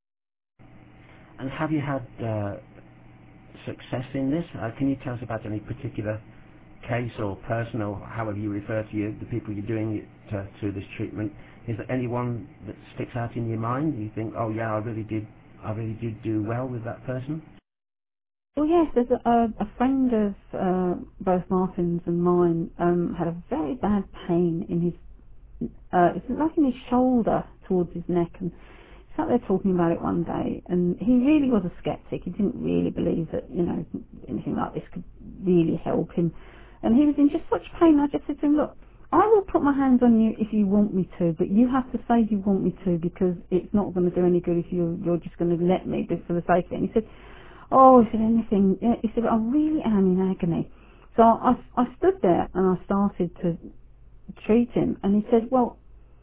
And have you had uh, success in this? Uh, can you tell us about any particular case or person, or however you refer to you, the people you're doing it uh, to this treatment? Is there anyone that sticks out in your mind? You think, oh yeah, I really did, I really did do well with that person? Well, yes, there's a, a, a friend of uh, both Martin's and mine um, had a very bad pain in his, uh, it's like in his shoulder towards his neck, and he sat there talking about it one day, and he really was a skeptic. He didn't really believe that, you know, anything like this could really help him, and he was in just such pain. I just said to him, look, I will put my hands on you if you want me to, but you have to say you want me to, because it's not going to do any good if you're, you're just going to let me just for the sake of it. And he said, oh, he said, anything, he said, I really am in agony. So I, I stood there and I started to treat him, and he said, well,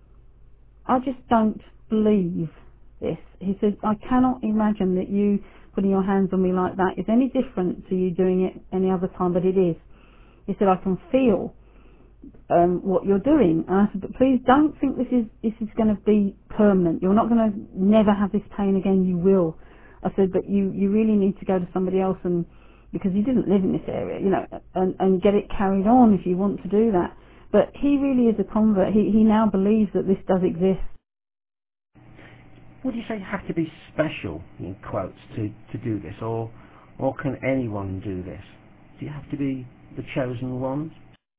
I just don't believe this. He said, I cannot imagine that you putting your hands on me like that is any different to you doing it any other time, but it is. He said, I can feel um, what you're doing. And I said, but please don't think this is this is going to be permanent. You're not going to never have this pain again. You will. I said, but you, you really need to go to somebody else, and because you didn't live in this area, you know, and, and get it carried on if you want to do that. But he really is a convert. He he now believes that this does exist. Would you say you have to be special, in quotes, to, to do this, or or can anyone do this? Do you have to be the chosen ones?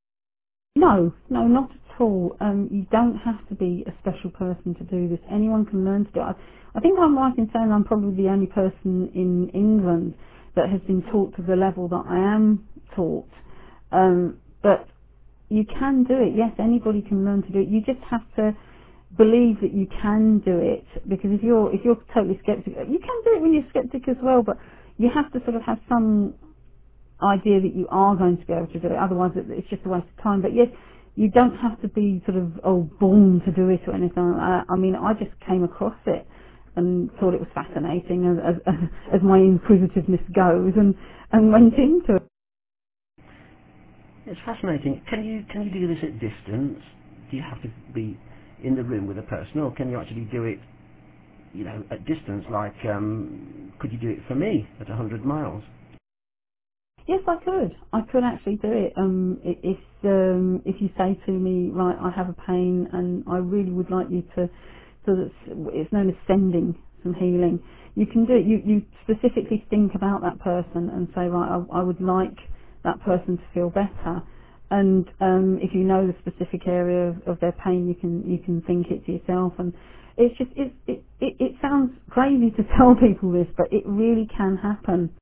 No, no, not at all. Um, you don't have to be a special person to do this. Anyone can learn to do it. I, I think I'm right in saying I'm probably the only person in England that has been taught to the level that I am taught. Um, But you can do it. Yes, anybody can learn to do it. You just have to believe that you can do it, because if you're if you're totally skeptical, you can do it when you're skeptic as well, but you have to sort of have some idea that you are going to be able to do it, otherwise it, it's just a waste of time. But yes, you don't have to be sort of oh born to do it or anything like that. I mean, I just came across it and thought it was fascinating as as, as my inquisitiveness goes, and and went into it. It's fascinating. Can you can you do this at distance? Do you have to be in the room with a person, or can you actually do it, you know, at distance? Like, um, could you do it for me at a hundred miles? Yes, I could. I could actually do it. Um, i- if um, if you say to me, right, I have a pain, and I really would like you to, so that it's known as sending some healing. You can do it. You you specifically think about that person and say, right, I, I would like that person to feel better. And um, if you know the specific area of, of their pain, you can you can think it to yourself. And it's just it it it, it sounds crazy to tell people this, but it really can happen.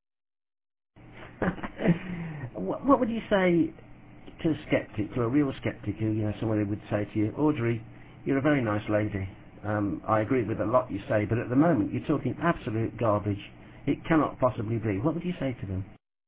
what, what would you say to a skeptic, to a real skeptic, who, you know, someone who would say to you, Audrey, you're a very nice lady. Um, I agree with a lot you say, but at the moment you're talking absolute garbage. It cannot possibly be. What would you say to them?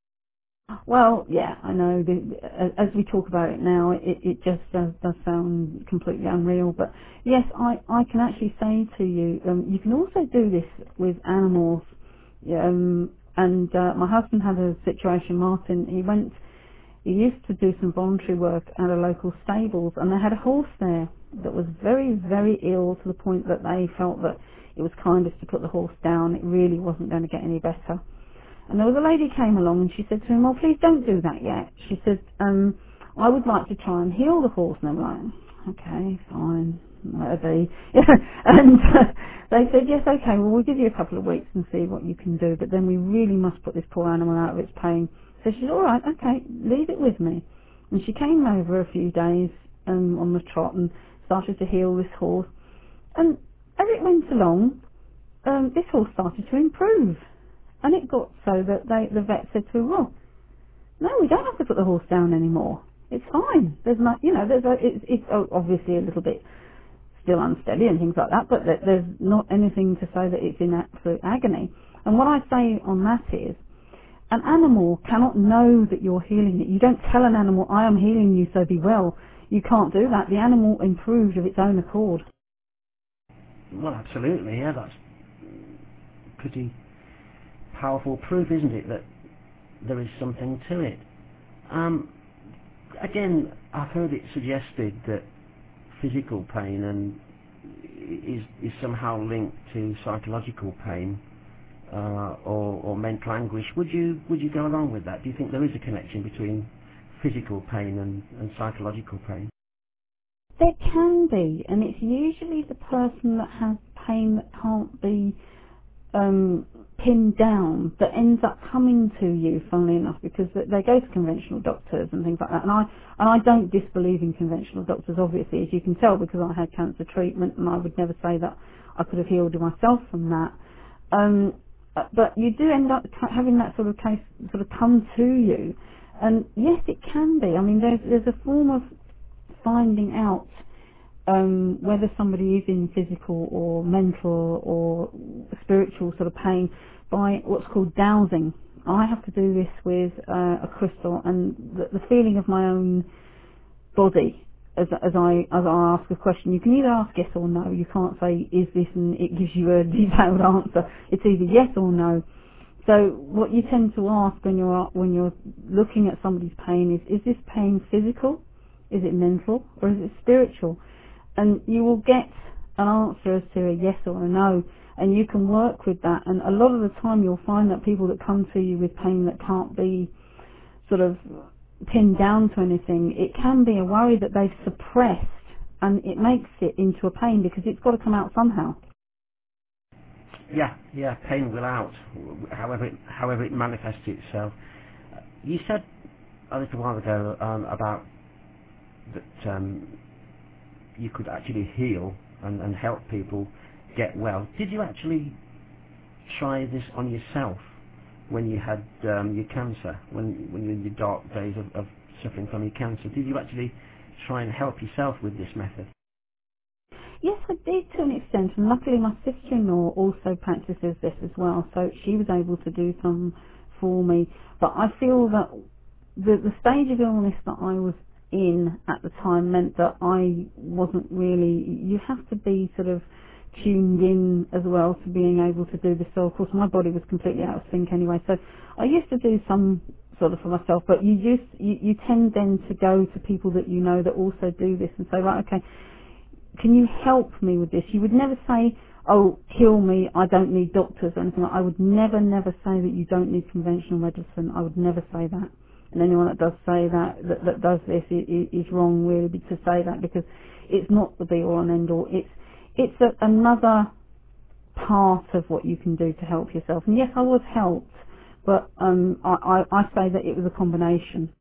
Well, yeah, I know. The, as we talk about it now, it, it just does, does sound completely unreal. But yes, I, I can actually say to you, um, you can also do this with animals. Um, and uh, my husband had a situation, Martin. He went, he used to do some voluntary work at a local stables, and they had a horse there that was very, very ill, to the point that they felt that it was kindest to put the horse down. It really wasn't going to get any better. And there was a lady came along and she said to him, well, please don't do that yet. She said, um, I would like to try and heal the horse. And I'm like, okay, fine, that'll be. And uh, they said, yes, okay, well, we'll give you a couple of weeks and see what you can do, but then we really must put this poor animal out of its pain. So she said, all right, okay, leave it with me. And she came over a few days um, on the trot and started to heal this horse. And as it went along, um, this horse started to improve. And it got so that they, the vet said to her, well, no, we don't have to put the horse down anymore. It's fine. There's not, you know, there's a, it's, it's obviously a little bit still unsteady and things like that, but there's not anything to say that it's in absolute agony. And what I say on that is, an animal cannot know that you're healing it. You don't tell an animal, I am healing you, so be well. You can't do that. The animal improved of its own accord. Well, absolutely, yeah, that's pretty powerful proof, isn't it, that there is something to it. Um, again, I've heard it suggested that physical pain and is is somehow linked to psychological pain uh, or, or mental anguish. Would you would you go along with that? Do you think there is a connection between physical pain and, and psychological pain? There can be, and it's usually the person that has pain that can't be um, pinned down that ends up coming to you, funnily enough, because they go to conventional doctors and things like that. And I and I don't disbelieve in conventional doctors, obviously, as you can tell, because I had cancer treatment, and I would never say that I could have healed myself from that. Um, but you do end up having that sort of case sort of come to you, and yes, it can be. I mean, there's there's a form of finding out um, whether somebody is in physical or mental or spiritual sort of pain by what's called dowsing. I have to do this with uh, a crystal, and the, the feeling of my own body as, as I as I ask a question. You can either ask yes or no. You can't say is this and it gives you a detailed answer. It's either yes or no. So what you tend to ask when you're when you're looking at somebody's pain is, is this pain physical? Is it mental? Or is it spiritual? And you will get an answer as to a yes or a no, and you can work with that. And a lot of the time you'll find that people that come to you with pain that can't be sort of pinned down to anything, it can be a worry that they've suppressed, and it makes it into a pain because it's got to come out somehow. Yeah, yeah, pain will out, however it, however it manifests itself. You said a little while ago um, about that um, you could actually heal and, and help people get well. Did you actually try this on yourself when you had um, your cancer, when when you were in your dark days of, of suffering from your cancer, did you actually try and help yourself with this method? Yes, I did to an extent, and luckily my sister-in-law also practices this as well, so she was able to do some for me. But I feel that the, the stage of illness that I was in at the time meant that I wasn't really, you have to be sort of tuned in as well to being able to do this. So of course my body was completely out of sync anyway, so I used to do some sort of for myself, but you just, you, you tend then to go to people that you know that also do this and say, right, okay, can you help me with this? You would never say, oh, heal me, I don't need doctors or anything. I would never, never say that you don't need conventional medicine. I would never say that. And anyone that does say that, that, that does this is, is wrong really to say that, because it's not the be all and end all. It's, it's a, another part of what you can do to help yourself. And yes, I was helped, but um, I, I, I say that it was a combination.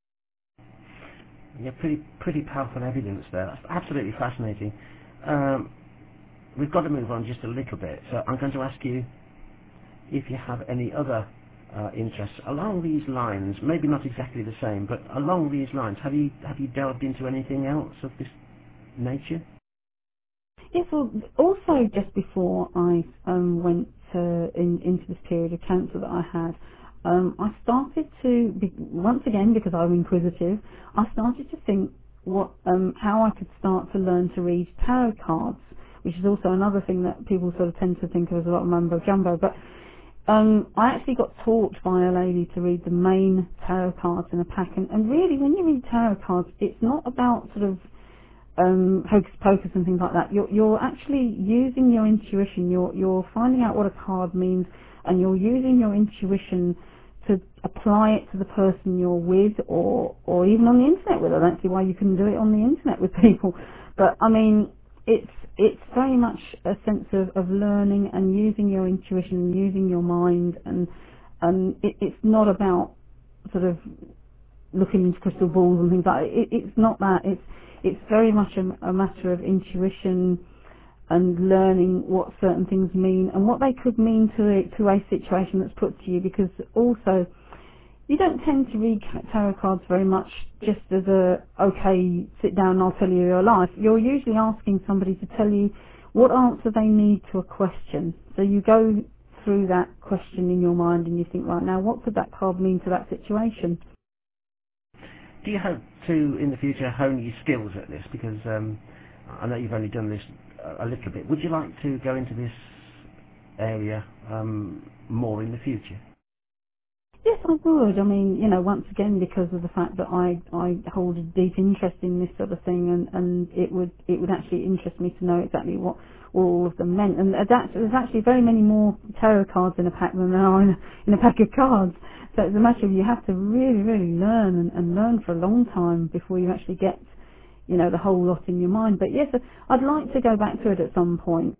Yeah, pretty pretty powerful evidence there. That's absolutely fascinating. Um, we've got to move on just a little bit, so I'm going to ask you if you have any other uh, interests along these lines. Maybe not exactly the same, but along these lines. Have you have you delved into anything else of this nature? Yes, well, also just before I um, went to, in, into this period of cancer that I had, um, I started to, be, once again, because I'm inquisitive, I started to think what, um, how I could start to learn to read tarot cards, which is also another thing that people sort of tend to think of as a lot of mumbo jumbo. But um, I actually got taught by a lady to read the main tarot cards in a pack, and, and really, when you read tarot cards, it's not about sort of um, hocus pocus and things like that. You're, you're actually using your intuition. You're, you're finding out what a card means, and you're using your intuition to apply it to the person you're with, or, or even on the internet with. I don't see why you couldn't do it on the internet with people. But I mean, it's, it's very much a sense of, of learning and using your intuition and using your mind, and, and it, it's not about sort of looking into crystal balls and things like that. It, it's not that. It's, it's very much a, a matter of intuition and learning what certain things mean and what they could mean to a, to a situation that's put to you, because also you don't tend to read tarot cards very much just as a, okay, sit down and I'll tell you your life. You're usually asking somebody to tell you what answer they need to a question. So you go through that question in your mind and you think, right, now what could that card mean to that situation? Do you hope to, in the future, hone your skills at this? Because um, I know you've only done this a little bit. Would you like to go into this area um, more in the future? Yes, I would. I mean, you know, once again, because of the fact that I, I hold a deep interest in this sort of thing, and, and it would it would actually interest me to know exactly what all of them meant. And that's, there's actually very many more tarot cards in a pack than there are in a, in a pack of cards. So it's a matter of you have to really, really learn and, and learn for a long time before you actually get, you know, the whole lot in your mind. But yes, I'd like to go back to it at some point.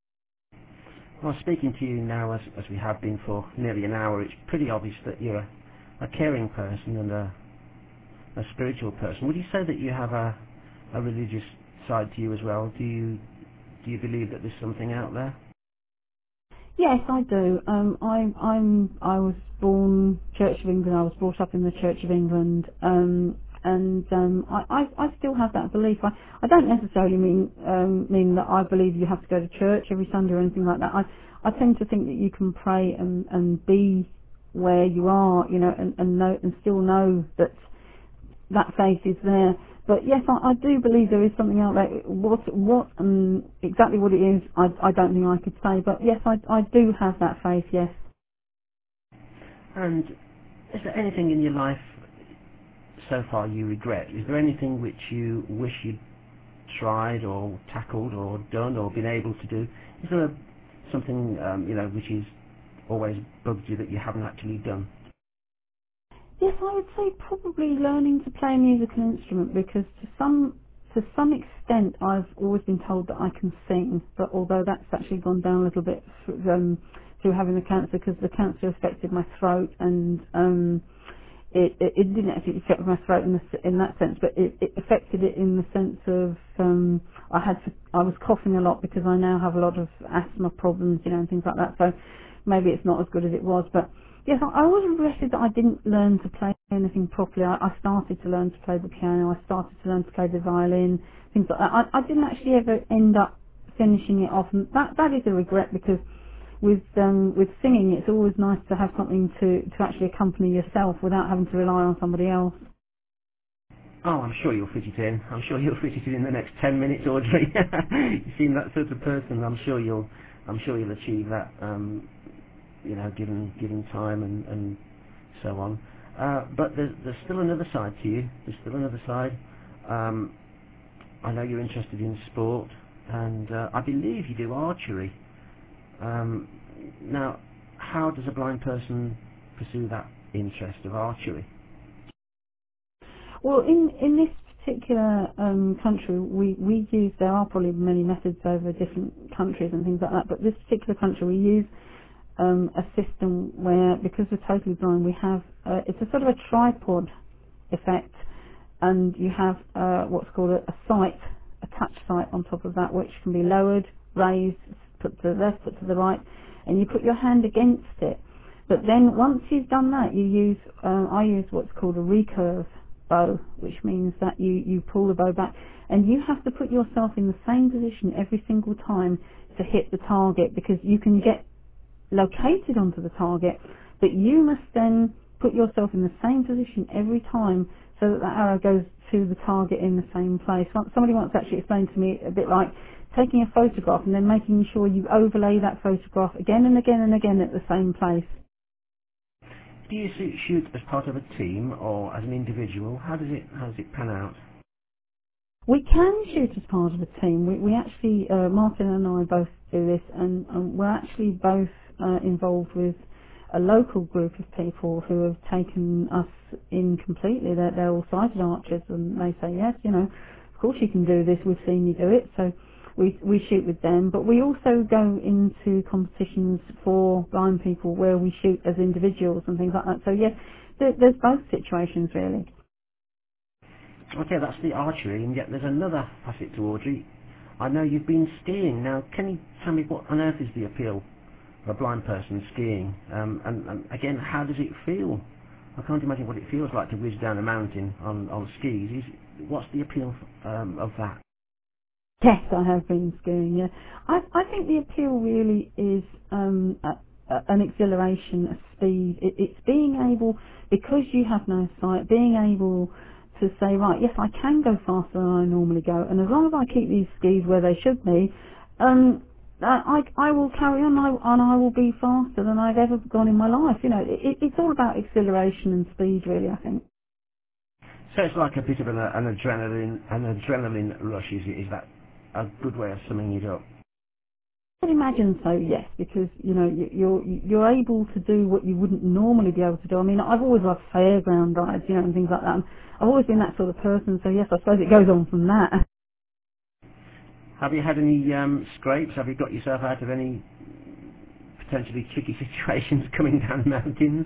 Well, speaking to you now, as, as we have been for nearly an hour, it's pretty obvious that you're a, a caring person and a, a spiritual person. Would you say that you have a, a religious side to you as well? Do you do you believe that there's something out there? Yes, I do. Um, I, I'm I was born Church of England. I was brought up in the Church of England, um, and um, I, I, I still have that belief. I, I don't necessarily mean um, mean that I believe you have to go to church every Sunday or anything like that. I, I tend to think that you can pray and, and be where you are, you know, and, and know and still know that that faith is there. But yes, I, I do believe there is something out there. What, what, um, exactly what it is, I, I don't think I could say. But yes, I, I do have that faith. Yes. And is there anything in your life so far you regret? Is there anything which you wish you'd tried or tackled or done or been able to do? Is there a, something um, you know which is always bugged you that you haven't actually done? Yes, I would say probably learning to play a musical instrument, because to some to some extent I've always been told that I can sing, but although that's actually gone down a little bit through, um, through having the cancer, because the cancer affected my throat, and um, it, it, it didn't actually affect my throat in, the, in that sense, but it, it affected it in the sense of um, I had to, I was coughing a lot because I now have a lot of asthma problems, you know, and things like that. So maybe it's not as good as it was, but Yes, I I always regretted that I didn't learn to play anything properly. I, I started to learn to play the piano, I started to learn to play the violin, things like that. I, I didn't actually ever end up finishing it off, and that that is a regret, because with um, with singing, it's always nice to have something to, to actually accompany yourself without having to rely on somebody else. Oh, I'm sure you'll fit it in. I'm sure you'll fit it in in the next ten minutes, Audrey. You seem that sort of person. I'm sure you'll, I'm sure you'll achieve that. Um, you know, given given time and, and so on. Uh, but there's, there's still another side to you. There's still another side. Um, I know you're interested in sport, and uh, I believe you do archery. Um, now, how does a blind person pursue that interest of archery? Well, in in this particular um, country, we we use, there are probably many methods over different countries and things like that, but this particular country we use um, a system where, because we're totally blind, we have uh, it's a sort of a tripod effect, and you have uh, what's called a, a sight, a touch sight on top of that, which can be lowered, raised, put to the left, put to the right, and you put your hand against it. But then once you've done that, you use uh, I use what's called a recurve bow, which means that you, you pull the bow back, and you have to put yourself in the same position every single time to hit the target, because you can get located onto the target, but you must then put yourself in the same position every time so that the arrow goes to the target in the same place. Somebody once actually explained to me a bit like taking a photograph and then making sure you overlay that photograph again and again and again at the same place. Do you see- shoot as part of a team or as an individual? How does it how does it pan out? We can shoot as part of a team. We, we actually, uh, Martin and I both do this, and um, we're actually both uh, involved with a local group of people who have taken us in completely. They're, they're all sighted archers, and they say, yes, you know, of course you can do this, we've seen you do it, so we, we shoot with them. But we also go into competitions for blind people where we shoot as individuals and things like that. So yes, there, there's both situations really. Okay, that's the archery, and yet there's another facet to Audrey. I know you've been skiing. Now, can you tell me what on earth is the appeal of a blind person skiing? Um, and, and again, how does it feel? I can't imagine what it feels like to whiz down a mountain on, on skis. Is, what's the appeal um, of that? Yes, I have been skiing, yeah. I, I think the appeal really is um, a, a, an exhilaration, a speed. It, it's being able, because you have no sight, being able to say, right, yes, I can go faster than I normally go, and as long as I keep these skis where they should be, um, I, I will carry on, I, and I will be faster than I've ever gone in my life. You know, it, it's all about exhilaration and speed, really, I think. So it's like a bit of an, an adrenaline, an adrenaline rush. Is it? Is that a good way of summing it up? I would imagine so, yes, because you know you- you're you're able to do what you wouldn't normally be able to do. I mean, I've always loved fairground rides, you know, and things like that. And I've always been that sort of person, so yes, I suppose it goes on from that. Have you had any um, scrapes? Have you got yourself out of any potentially tricky situations coming down the mountains?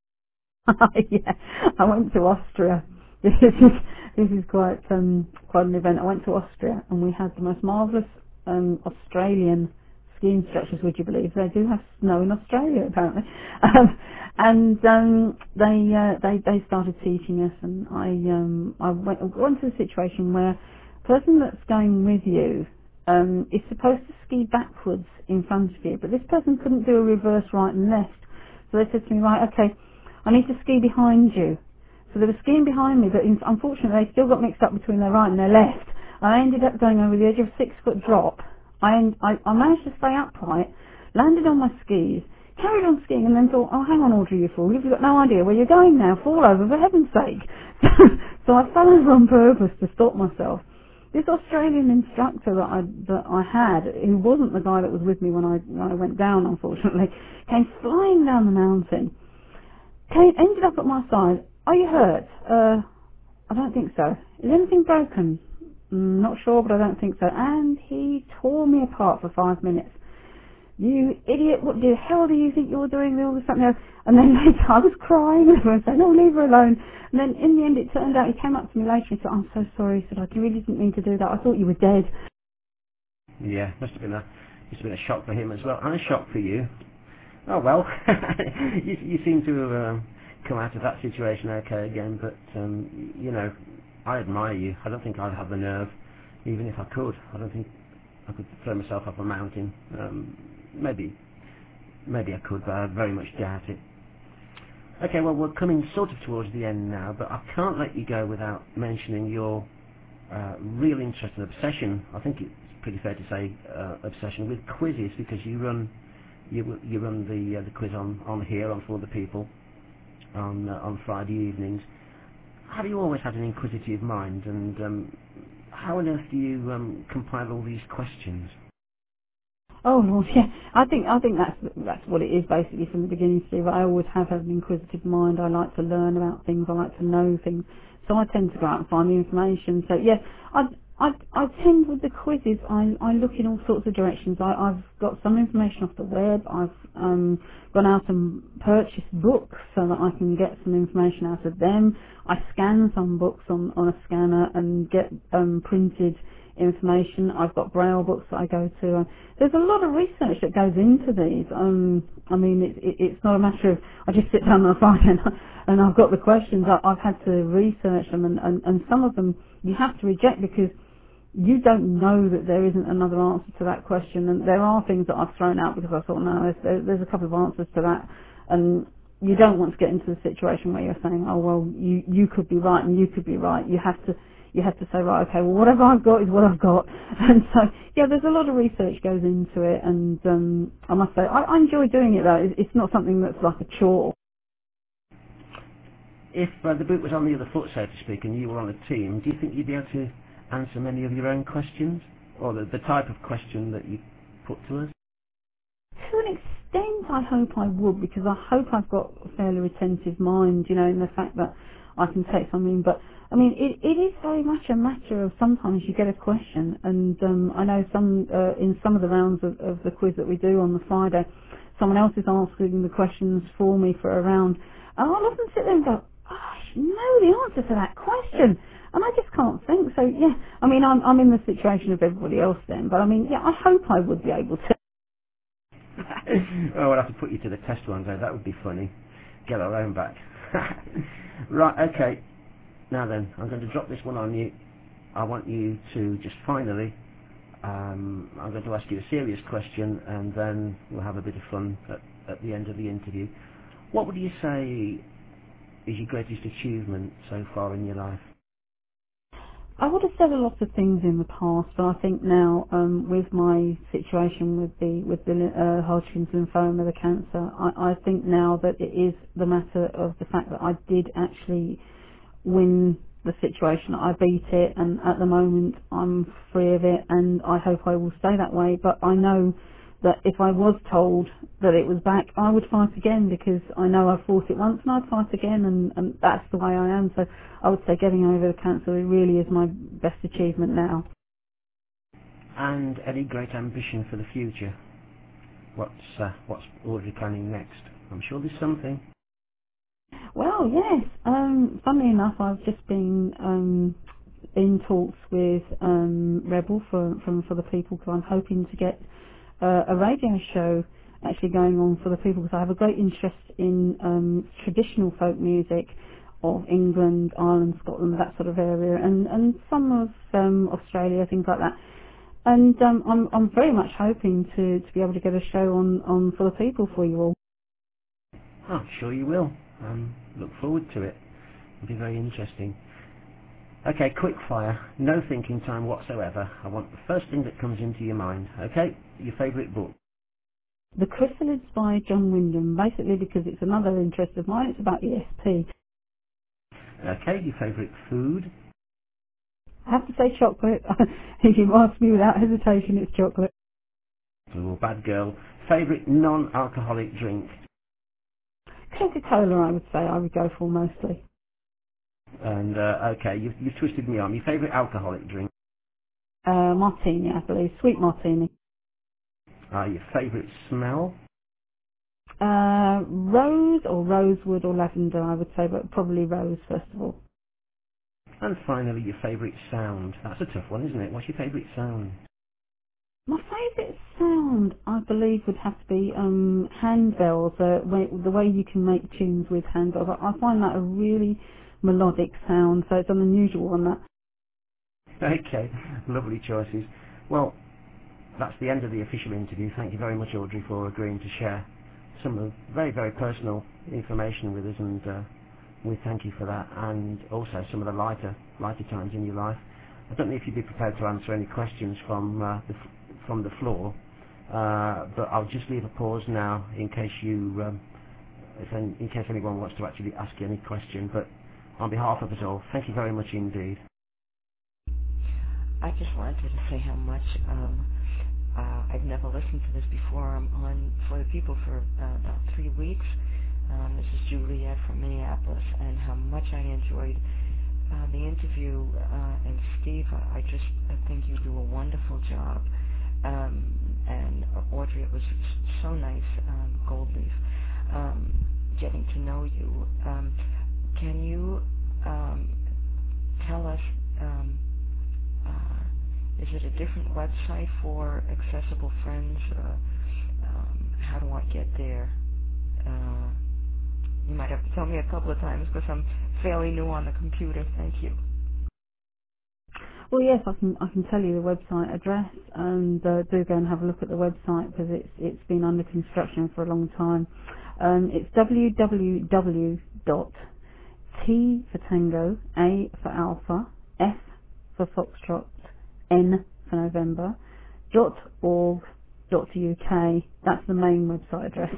Yeah, I went to Austria. This is this is quite um quite an event. I went to Austria and we had the most marvellous um Australian ski instructors. Would you believe they do have snow in Australia apparently? Um, and um, they uh, they they started teaching us, and I um I went went to a situation where the person that's going with you um is supposed to ski backwards in front of you, but this person couldn't do a reverse right and left. So they said to me, right, okay, I need to ski behind you. So they were skiing behind me, but unfortunately they still got mixed up between their right and their left. I ended up going over the edge of a six foot drop. I, I, I managed to stay upright, landed on my skis, carried on skiing, and then thought, oh hang on Audrey, you fool, you've got no idea where you're going now, fall over for heaven's sake. So I fell over on purpose to stop myself. This Australian instructor that I that I had, who wasn't the guy that was with me when I when I went down, unfortunately, came flying down the mountain. Came, ended up at my side. Are you hurt? Uh, I don't think so. Is anything broken? Mm, not sure, but I don't think so. And he tore me apart for five minutes. You idiot! What the hell do you think you're doing? All this something else. And then later I was crying, and everyone said, "No, leave her alone." And then in the end, it turned out he came up to me later and said, "I'm so sorry." He said, "I really didn't mean to do that. I thought you were dead." Yeah, must have been a must have been a shock for him as well, and a shock for you. Oh well, you, you seem to have um, come out of that situation okay again, but um, you know, I admire you. I don't think I'd have the nerve, even if I could. I don't think I could throw myself up a mountain. Um, maybe, maybe I could, but I very much doubt it. Okay, well we're coming sort of towards the end now, but I can't let you go without mentioning your uh, real interest and obsession. I think it's pretty fair to say uh, obsession with quizzes, because you run you you run the uh, the quiz on on here on For the People on uh, on Friday evenings. Have you always had an inquisitive mind, and um, how on earth do you um, compile all these questions? Oh Lord, yeah. I think I think that's that's what it is basically from the beginning, Steve. I always have had an inquisitive mind. I like to learn about things. I like to know things. So I tend to go out and find the information. So yeah, I I I tend with the quizzes. I I look in all sorts of directions. I I've got some information off the web. I've um gone out and purchased books so that I can get some information out of them. I scan some books on on a scanner and get um printed information. I've got braille books that I go to. Uh, there's a lot of research that goes into these. Um, I mean, it, it, it's not a matter of I just sit down on a Friday and, and I've got the questions. I, I've had to research them, and, and, and some of them you have to reject because you don't know that there isn't another answer to that question. And there are things that I've thrown out because I thought, no, there's, there, there's a couple of answers to that, and you don't want to get into the situation where you're saying, oh well, you you could be right and you could be right. You have to. You have to say, right, okay, well, whatever I've got is what I've got. And so, yeah, there's a lot of research goes into it, and um, I must say, I, I enjoy doing it, though. It's, it's not something that's like a chore. If uh, the boot was on the other foot, so to speak, and you were on a team, do you think you'd be able to answer many of your own questions? Or the, the type of question that you put to us? To an extent, I hope I would, because I hope I've got a fairly retentive mind, you know, in the fact that I can take something, but I mean, it, it is very much a matter of sometimes you get a question, and um, I know some uh, in some of the rounds of, of the quiz that we do on the Friday, someone else is asking the questions for me for a round, and I'll often sit there and go, oh, I should know the answer to that question, and I just can't think. So yeah, I mean, I'm I'm in the situation of everybody else then, but I mean, yeah, I hope I would be able to. Oh, I'll have to put you to the test one day. That would be funny. Get our own back. Right, okay. Now then, I'm going to drop this one on you. I want you to just finally, um, I'm going to ask you a serious question, and then we'll have a bit of fun at, at the end of the interview. What would you say is your greatest achievement so far in your life? I would have said a lot of things in the past, but I think now, um, with my situation with the with the uh, Hodgkin's lymphoma, the cancer, I, I think now that it is the matter of the fact that I did actually win the situation. I beat it, and at the moment I'm free of it, and I hope I will stay that way. But I know that if I was told that it was back, I would fight again, because I know I've fought it once and I'd fight again, and, and that's the way I am. So I would say getting over the cancer really is my best achievement now. And any great ambition for the future? What's uh, what's Audrey planning next? I'm sure there's something. Well, yes. Um, funnily enough, I've just been um, in talks with um, Rebel for from for the People, because I'm hoping to get uh, a radio show actually going on for the People, because I have a great interest in um, traditional folk music of England, Ireland, Scotland, that sort of area, and, and some of um, Australia, things like that. And um, I'm I'm very much hoping to, to be able to get a show on, on for the People for you all. Oh, I'm sure you will. Um, look forward to it. It'll be very interesting. Okay, quick fire. No thinking time whatsoever. I want the first thing that comes into your mind. Okay? Your favourite book. The Chrysalids by John Wyndham, basically because it's another interest of mine. It's about E S P. Okay, your favourite food. I have to say chocolate. If you ask me without hesitation, it's chocolate. Oh, bad girl. Favourite non-alcoholic drink. Coca-Cola, I would say, I would go for mostly. And, uh, okay, you've, you've twisted me arm. Your favourite alcoholic drink. Uh, martini, I believe. Sweet martini. Uh, your favourite smell. Uh, rose or rosewood or lavender, I would say, but probably rose first of all. And finally, your favourite sound. That's a tough one, isn't it? What's your favourite sound? My favourite sound, I believe, would have to be um, handbells. Uh, way, the way you can make tunes with handbells, I, I find that a really melodic sound. So it's an unusual one. That. Okay, lovely choices. Well, that's the end of the official interview. Thank you very much, Audrey, for agreeing to share some of very, very personal information with us, and uh, we thank you for that, and also some of the lighter, lighter times in your life. I don't know if you'd be prepared to answer any questions from uh, the f- from the floor, uh, but I'll just leave a pause now in case you, um, if any, in case anyone wants to actually ask you any question. But on behalf of us all, thank you very much indeed. I just wanted to say how much um, uh, I've never listened to this before. I'm on For the People for uh, about three weeks. Um, this is Juliet from Minneapolis, and how much I enjoyed uh, the interview. Uh, and Steve, I, I just I think you do a wonderful job. Um, and uh, Audrey, it was so nice, um, Goldleaf, um, getting to know you. Um, can you um, tell us? Um, Uh, is it a different website for Accessible Friends? Uh, um, how do I get there? Uh, you might have to tell me a couple of times because I'm fairly new on the computer. Thank you. Well, yes, I can I can tell you the website address, and uh, do go and have a look at the website because it's it's been under construction for a long time. Um, it's w w w dot T for Tango, A for Alpha, F for Foxtrot, N for November, dot org dot uk. That's the main website address.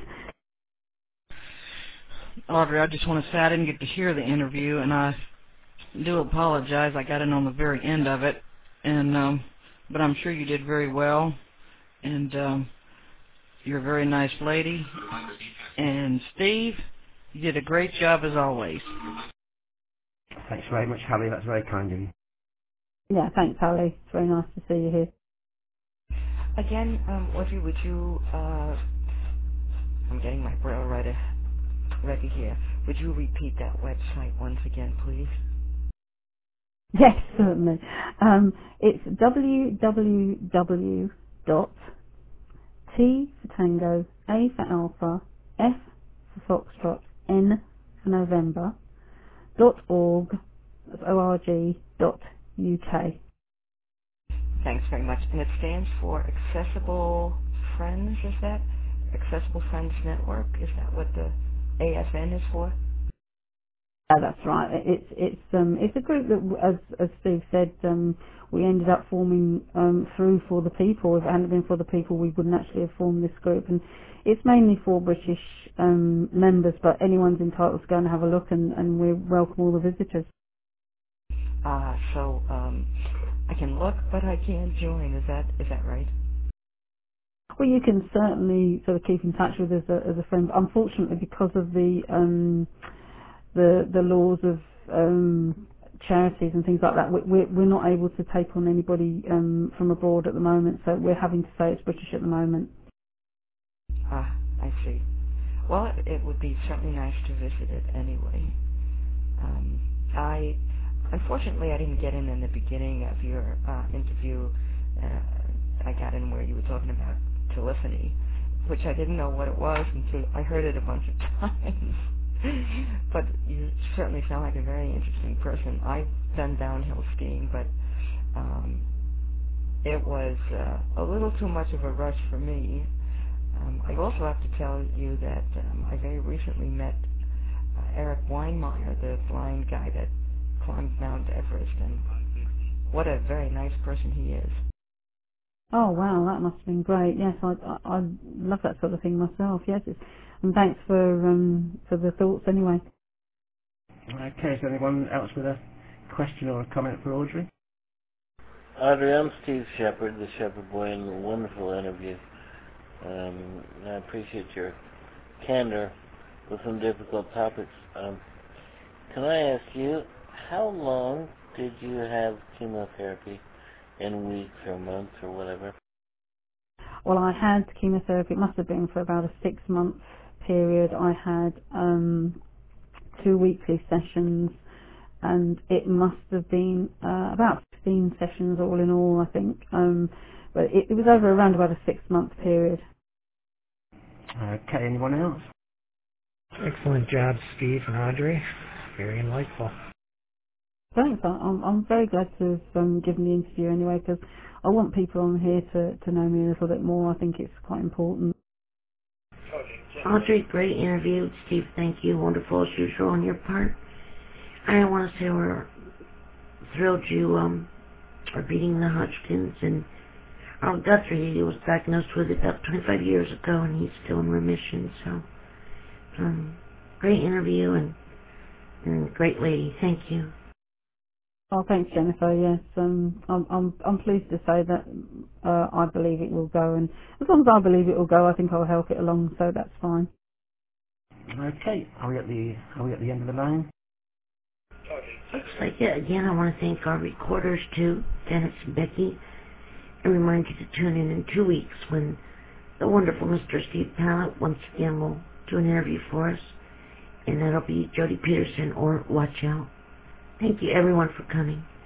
Audrey, I just want to say I didn't get to hear the interview, and I do apologize. I got in on the very end of it, and um, but I'm sure you did very well, and um, you're a very nice lady. And Steve, you did a great job as always. Thanks very much, Harry. That's very kind of you. Yeah, thanks, Harry. It's very nice to see you here. Again, um, Audrey, would you, uh, I'm getting my braille ready, ready here. Would you repeat that website once again, please? Yes, certainly. Um, it's w w w dot T for Tango, A for Alpha, F for Foxtrot, N for November, dot org, that's O R G, dot U K. Thanks very much. And it stands for Accessible Friends, is that? Accessible Friends Network? Is that what the A F N is for? Yeah, that's right. It- It's it's um it's a group that, as as Steve said, um we ended up forming um through For the People. If it hadn't been For the People, we wouldn't actually have formed this group. And it's mainly for British um members, but anyone's entitled to go and have a look, and and we welcome all the visitors. Ah, uh, so um, I can look, but I can't join. Is that is that right? Well, you can certainly sort of keep in touch with us as a, as a friend. But unfortunately, because of the um the the laws of um, charities and things like that, we, we're we're not able to take on anybody um, from abroad at the moment. So we're having to say it's British at the moment. Ah, I see. Well, it, it would be certainly nice to visit it anyway. Um, I unfortunately I didn't get in in the beginning of your uh, interview. Uh, I got in where you were talking about telephony, which I didn't know what it was until I heard it a bunch of times. But you certainly sound like a very interesting person. I've done downhill skiing, but um, it was uh, a little too much of a rush for me. Um, I also have to tell you that um, I very recently met uh, Eric Weinmeier, the blind guy that climbed Mount Everest, and what a very nice person he is. Oh wow, that must have been great. Yes, I I, I love that sort of thing myself. Yes, it's, and thanks for um for the thoughts anyway. Okay, is there anyone else with a question or a comment for Audrey? Audrey, I'm Steve Shepard, the Shepherd Boy, and a wonderful interview. Um, I appreciate your candor with some difficult topics. Um, can I ask you, how long did you have chemotherapy? In weeks or months or whatever? Well, I had chemotherapy. It must have been for about a six month period. I had um two weekly sessions, and it must have been uh, about fifteen sessions all in all, I think. Um, but it, it was over around about a six-month period. Okay, anyone else? Excellent job, Steve and Audrey. Very enlightful. Thanks. I- I'm I'm very glad to have um, given the interview anyway, because I want people on here to, to know me a little bit more. I think it's quite important. Audrey, great interview. Steve, thank you. Wonderful as usual on your part. I want to say we're thrilled you um, are beating the Hodgkin's, and Earl Guthrie, he was diagnosed with it about twenty-five years ago, and he's still in remission. So, um, great interview and, and great lady. Thank you. Oh, thanks, Jennifer. Yes, um, I'm I'm I'm pleased to say that uh, I believe it will go, and as long as I believe it will go, I think I'll help it along. So that's fine. Okay, are we at the are we at the end of the line? Looks like it. Again, I want to thank our recorders too, Dennis and Becky, and remind you to tune in in two weeks when the wonderful Mister Steve Pallett once again will do an interview for us, and that'll be Jody Peterson or Watch Out. Thank you, everyone, for coming.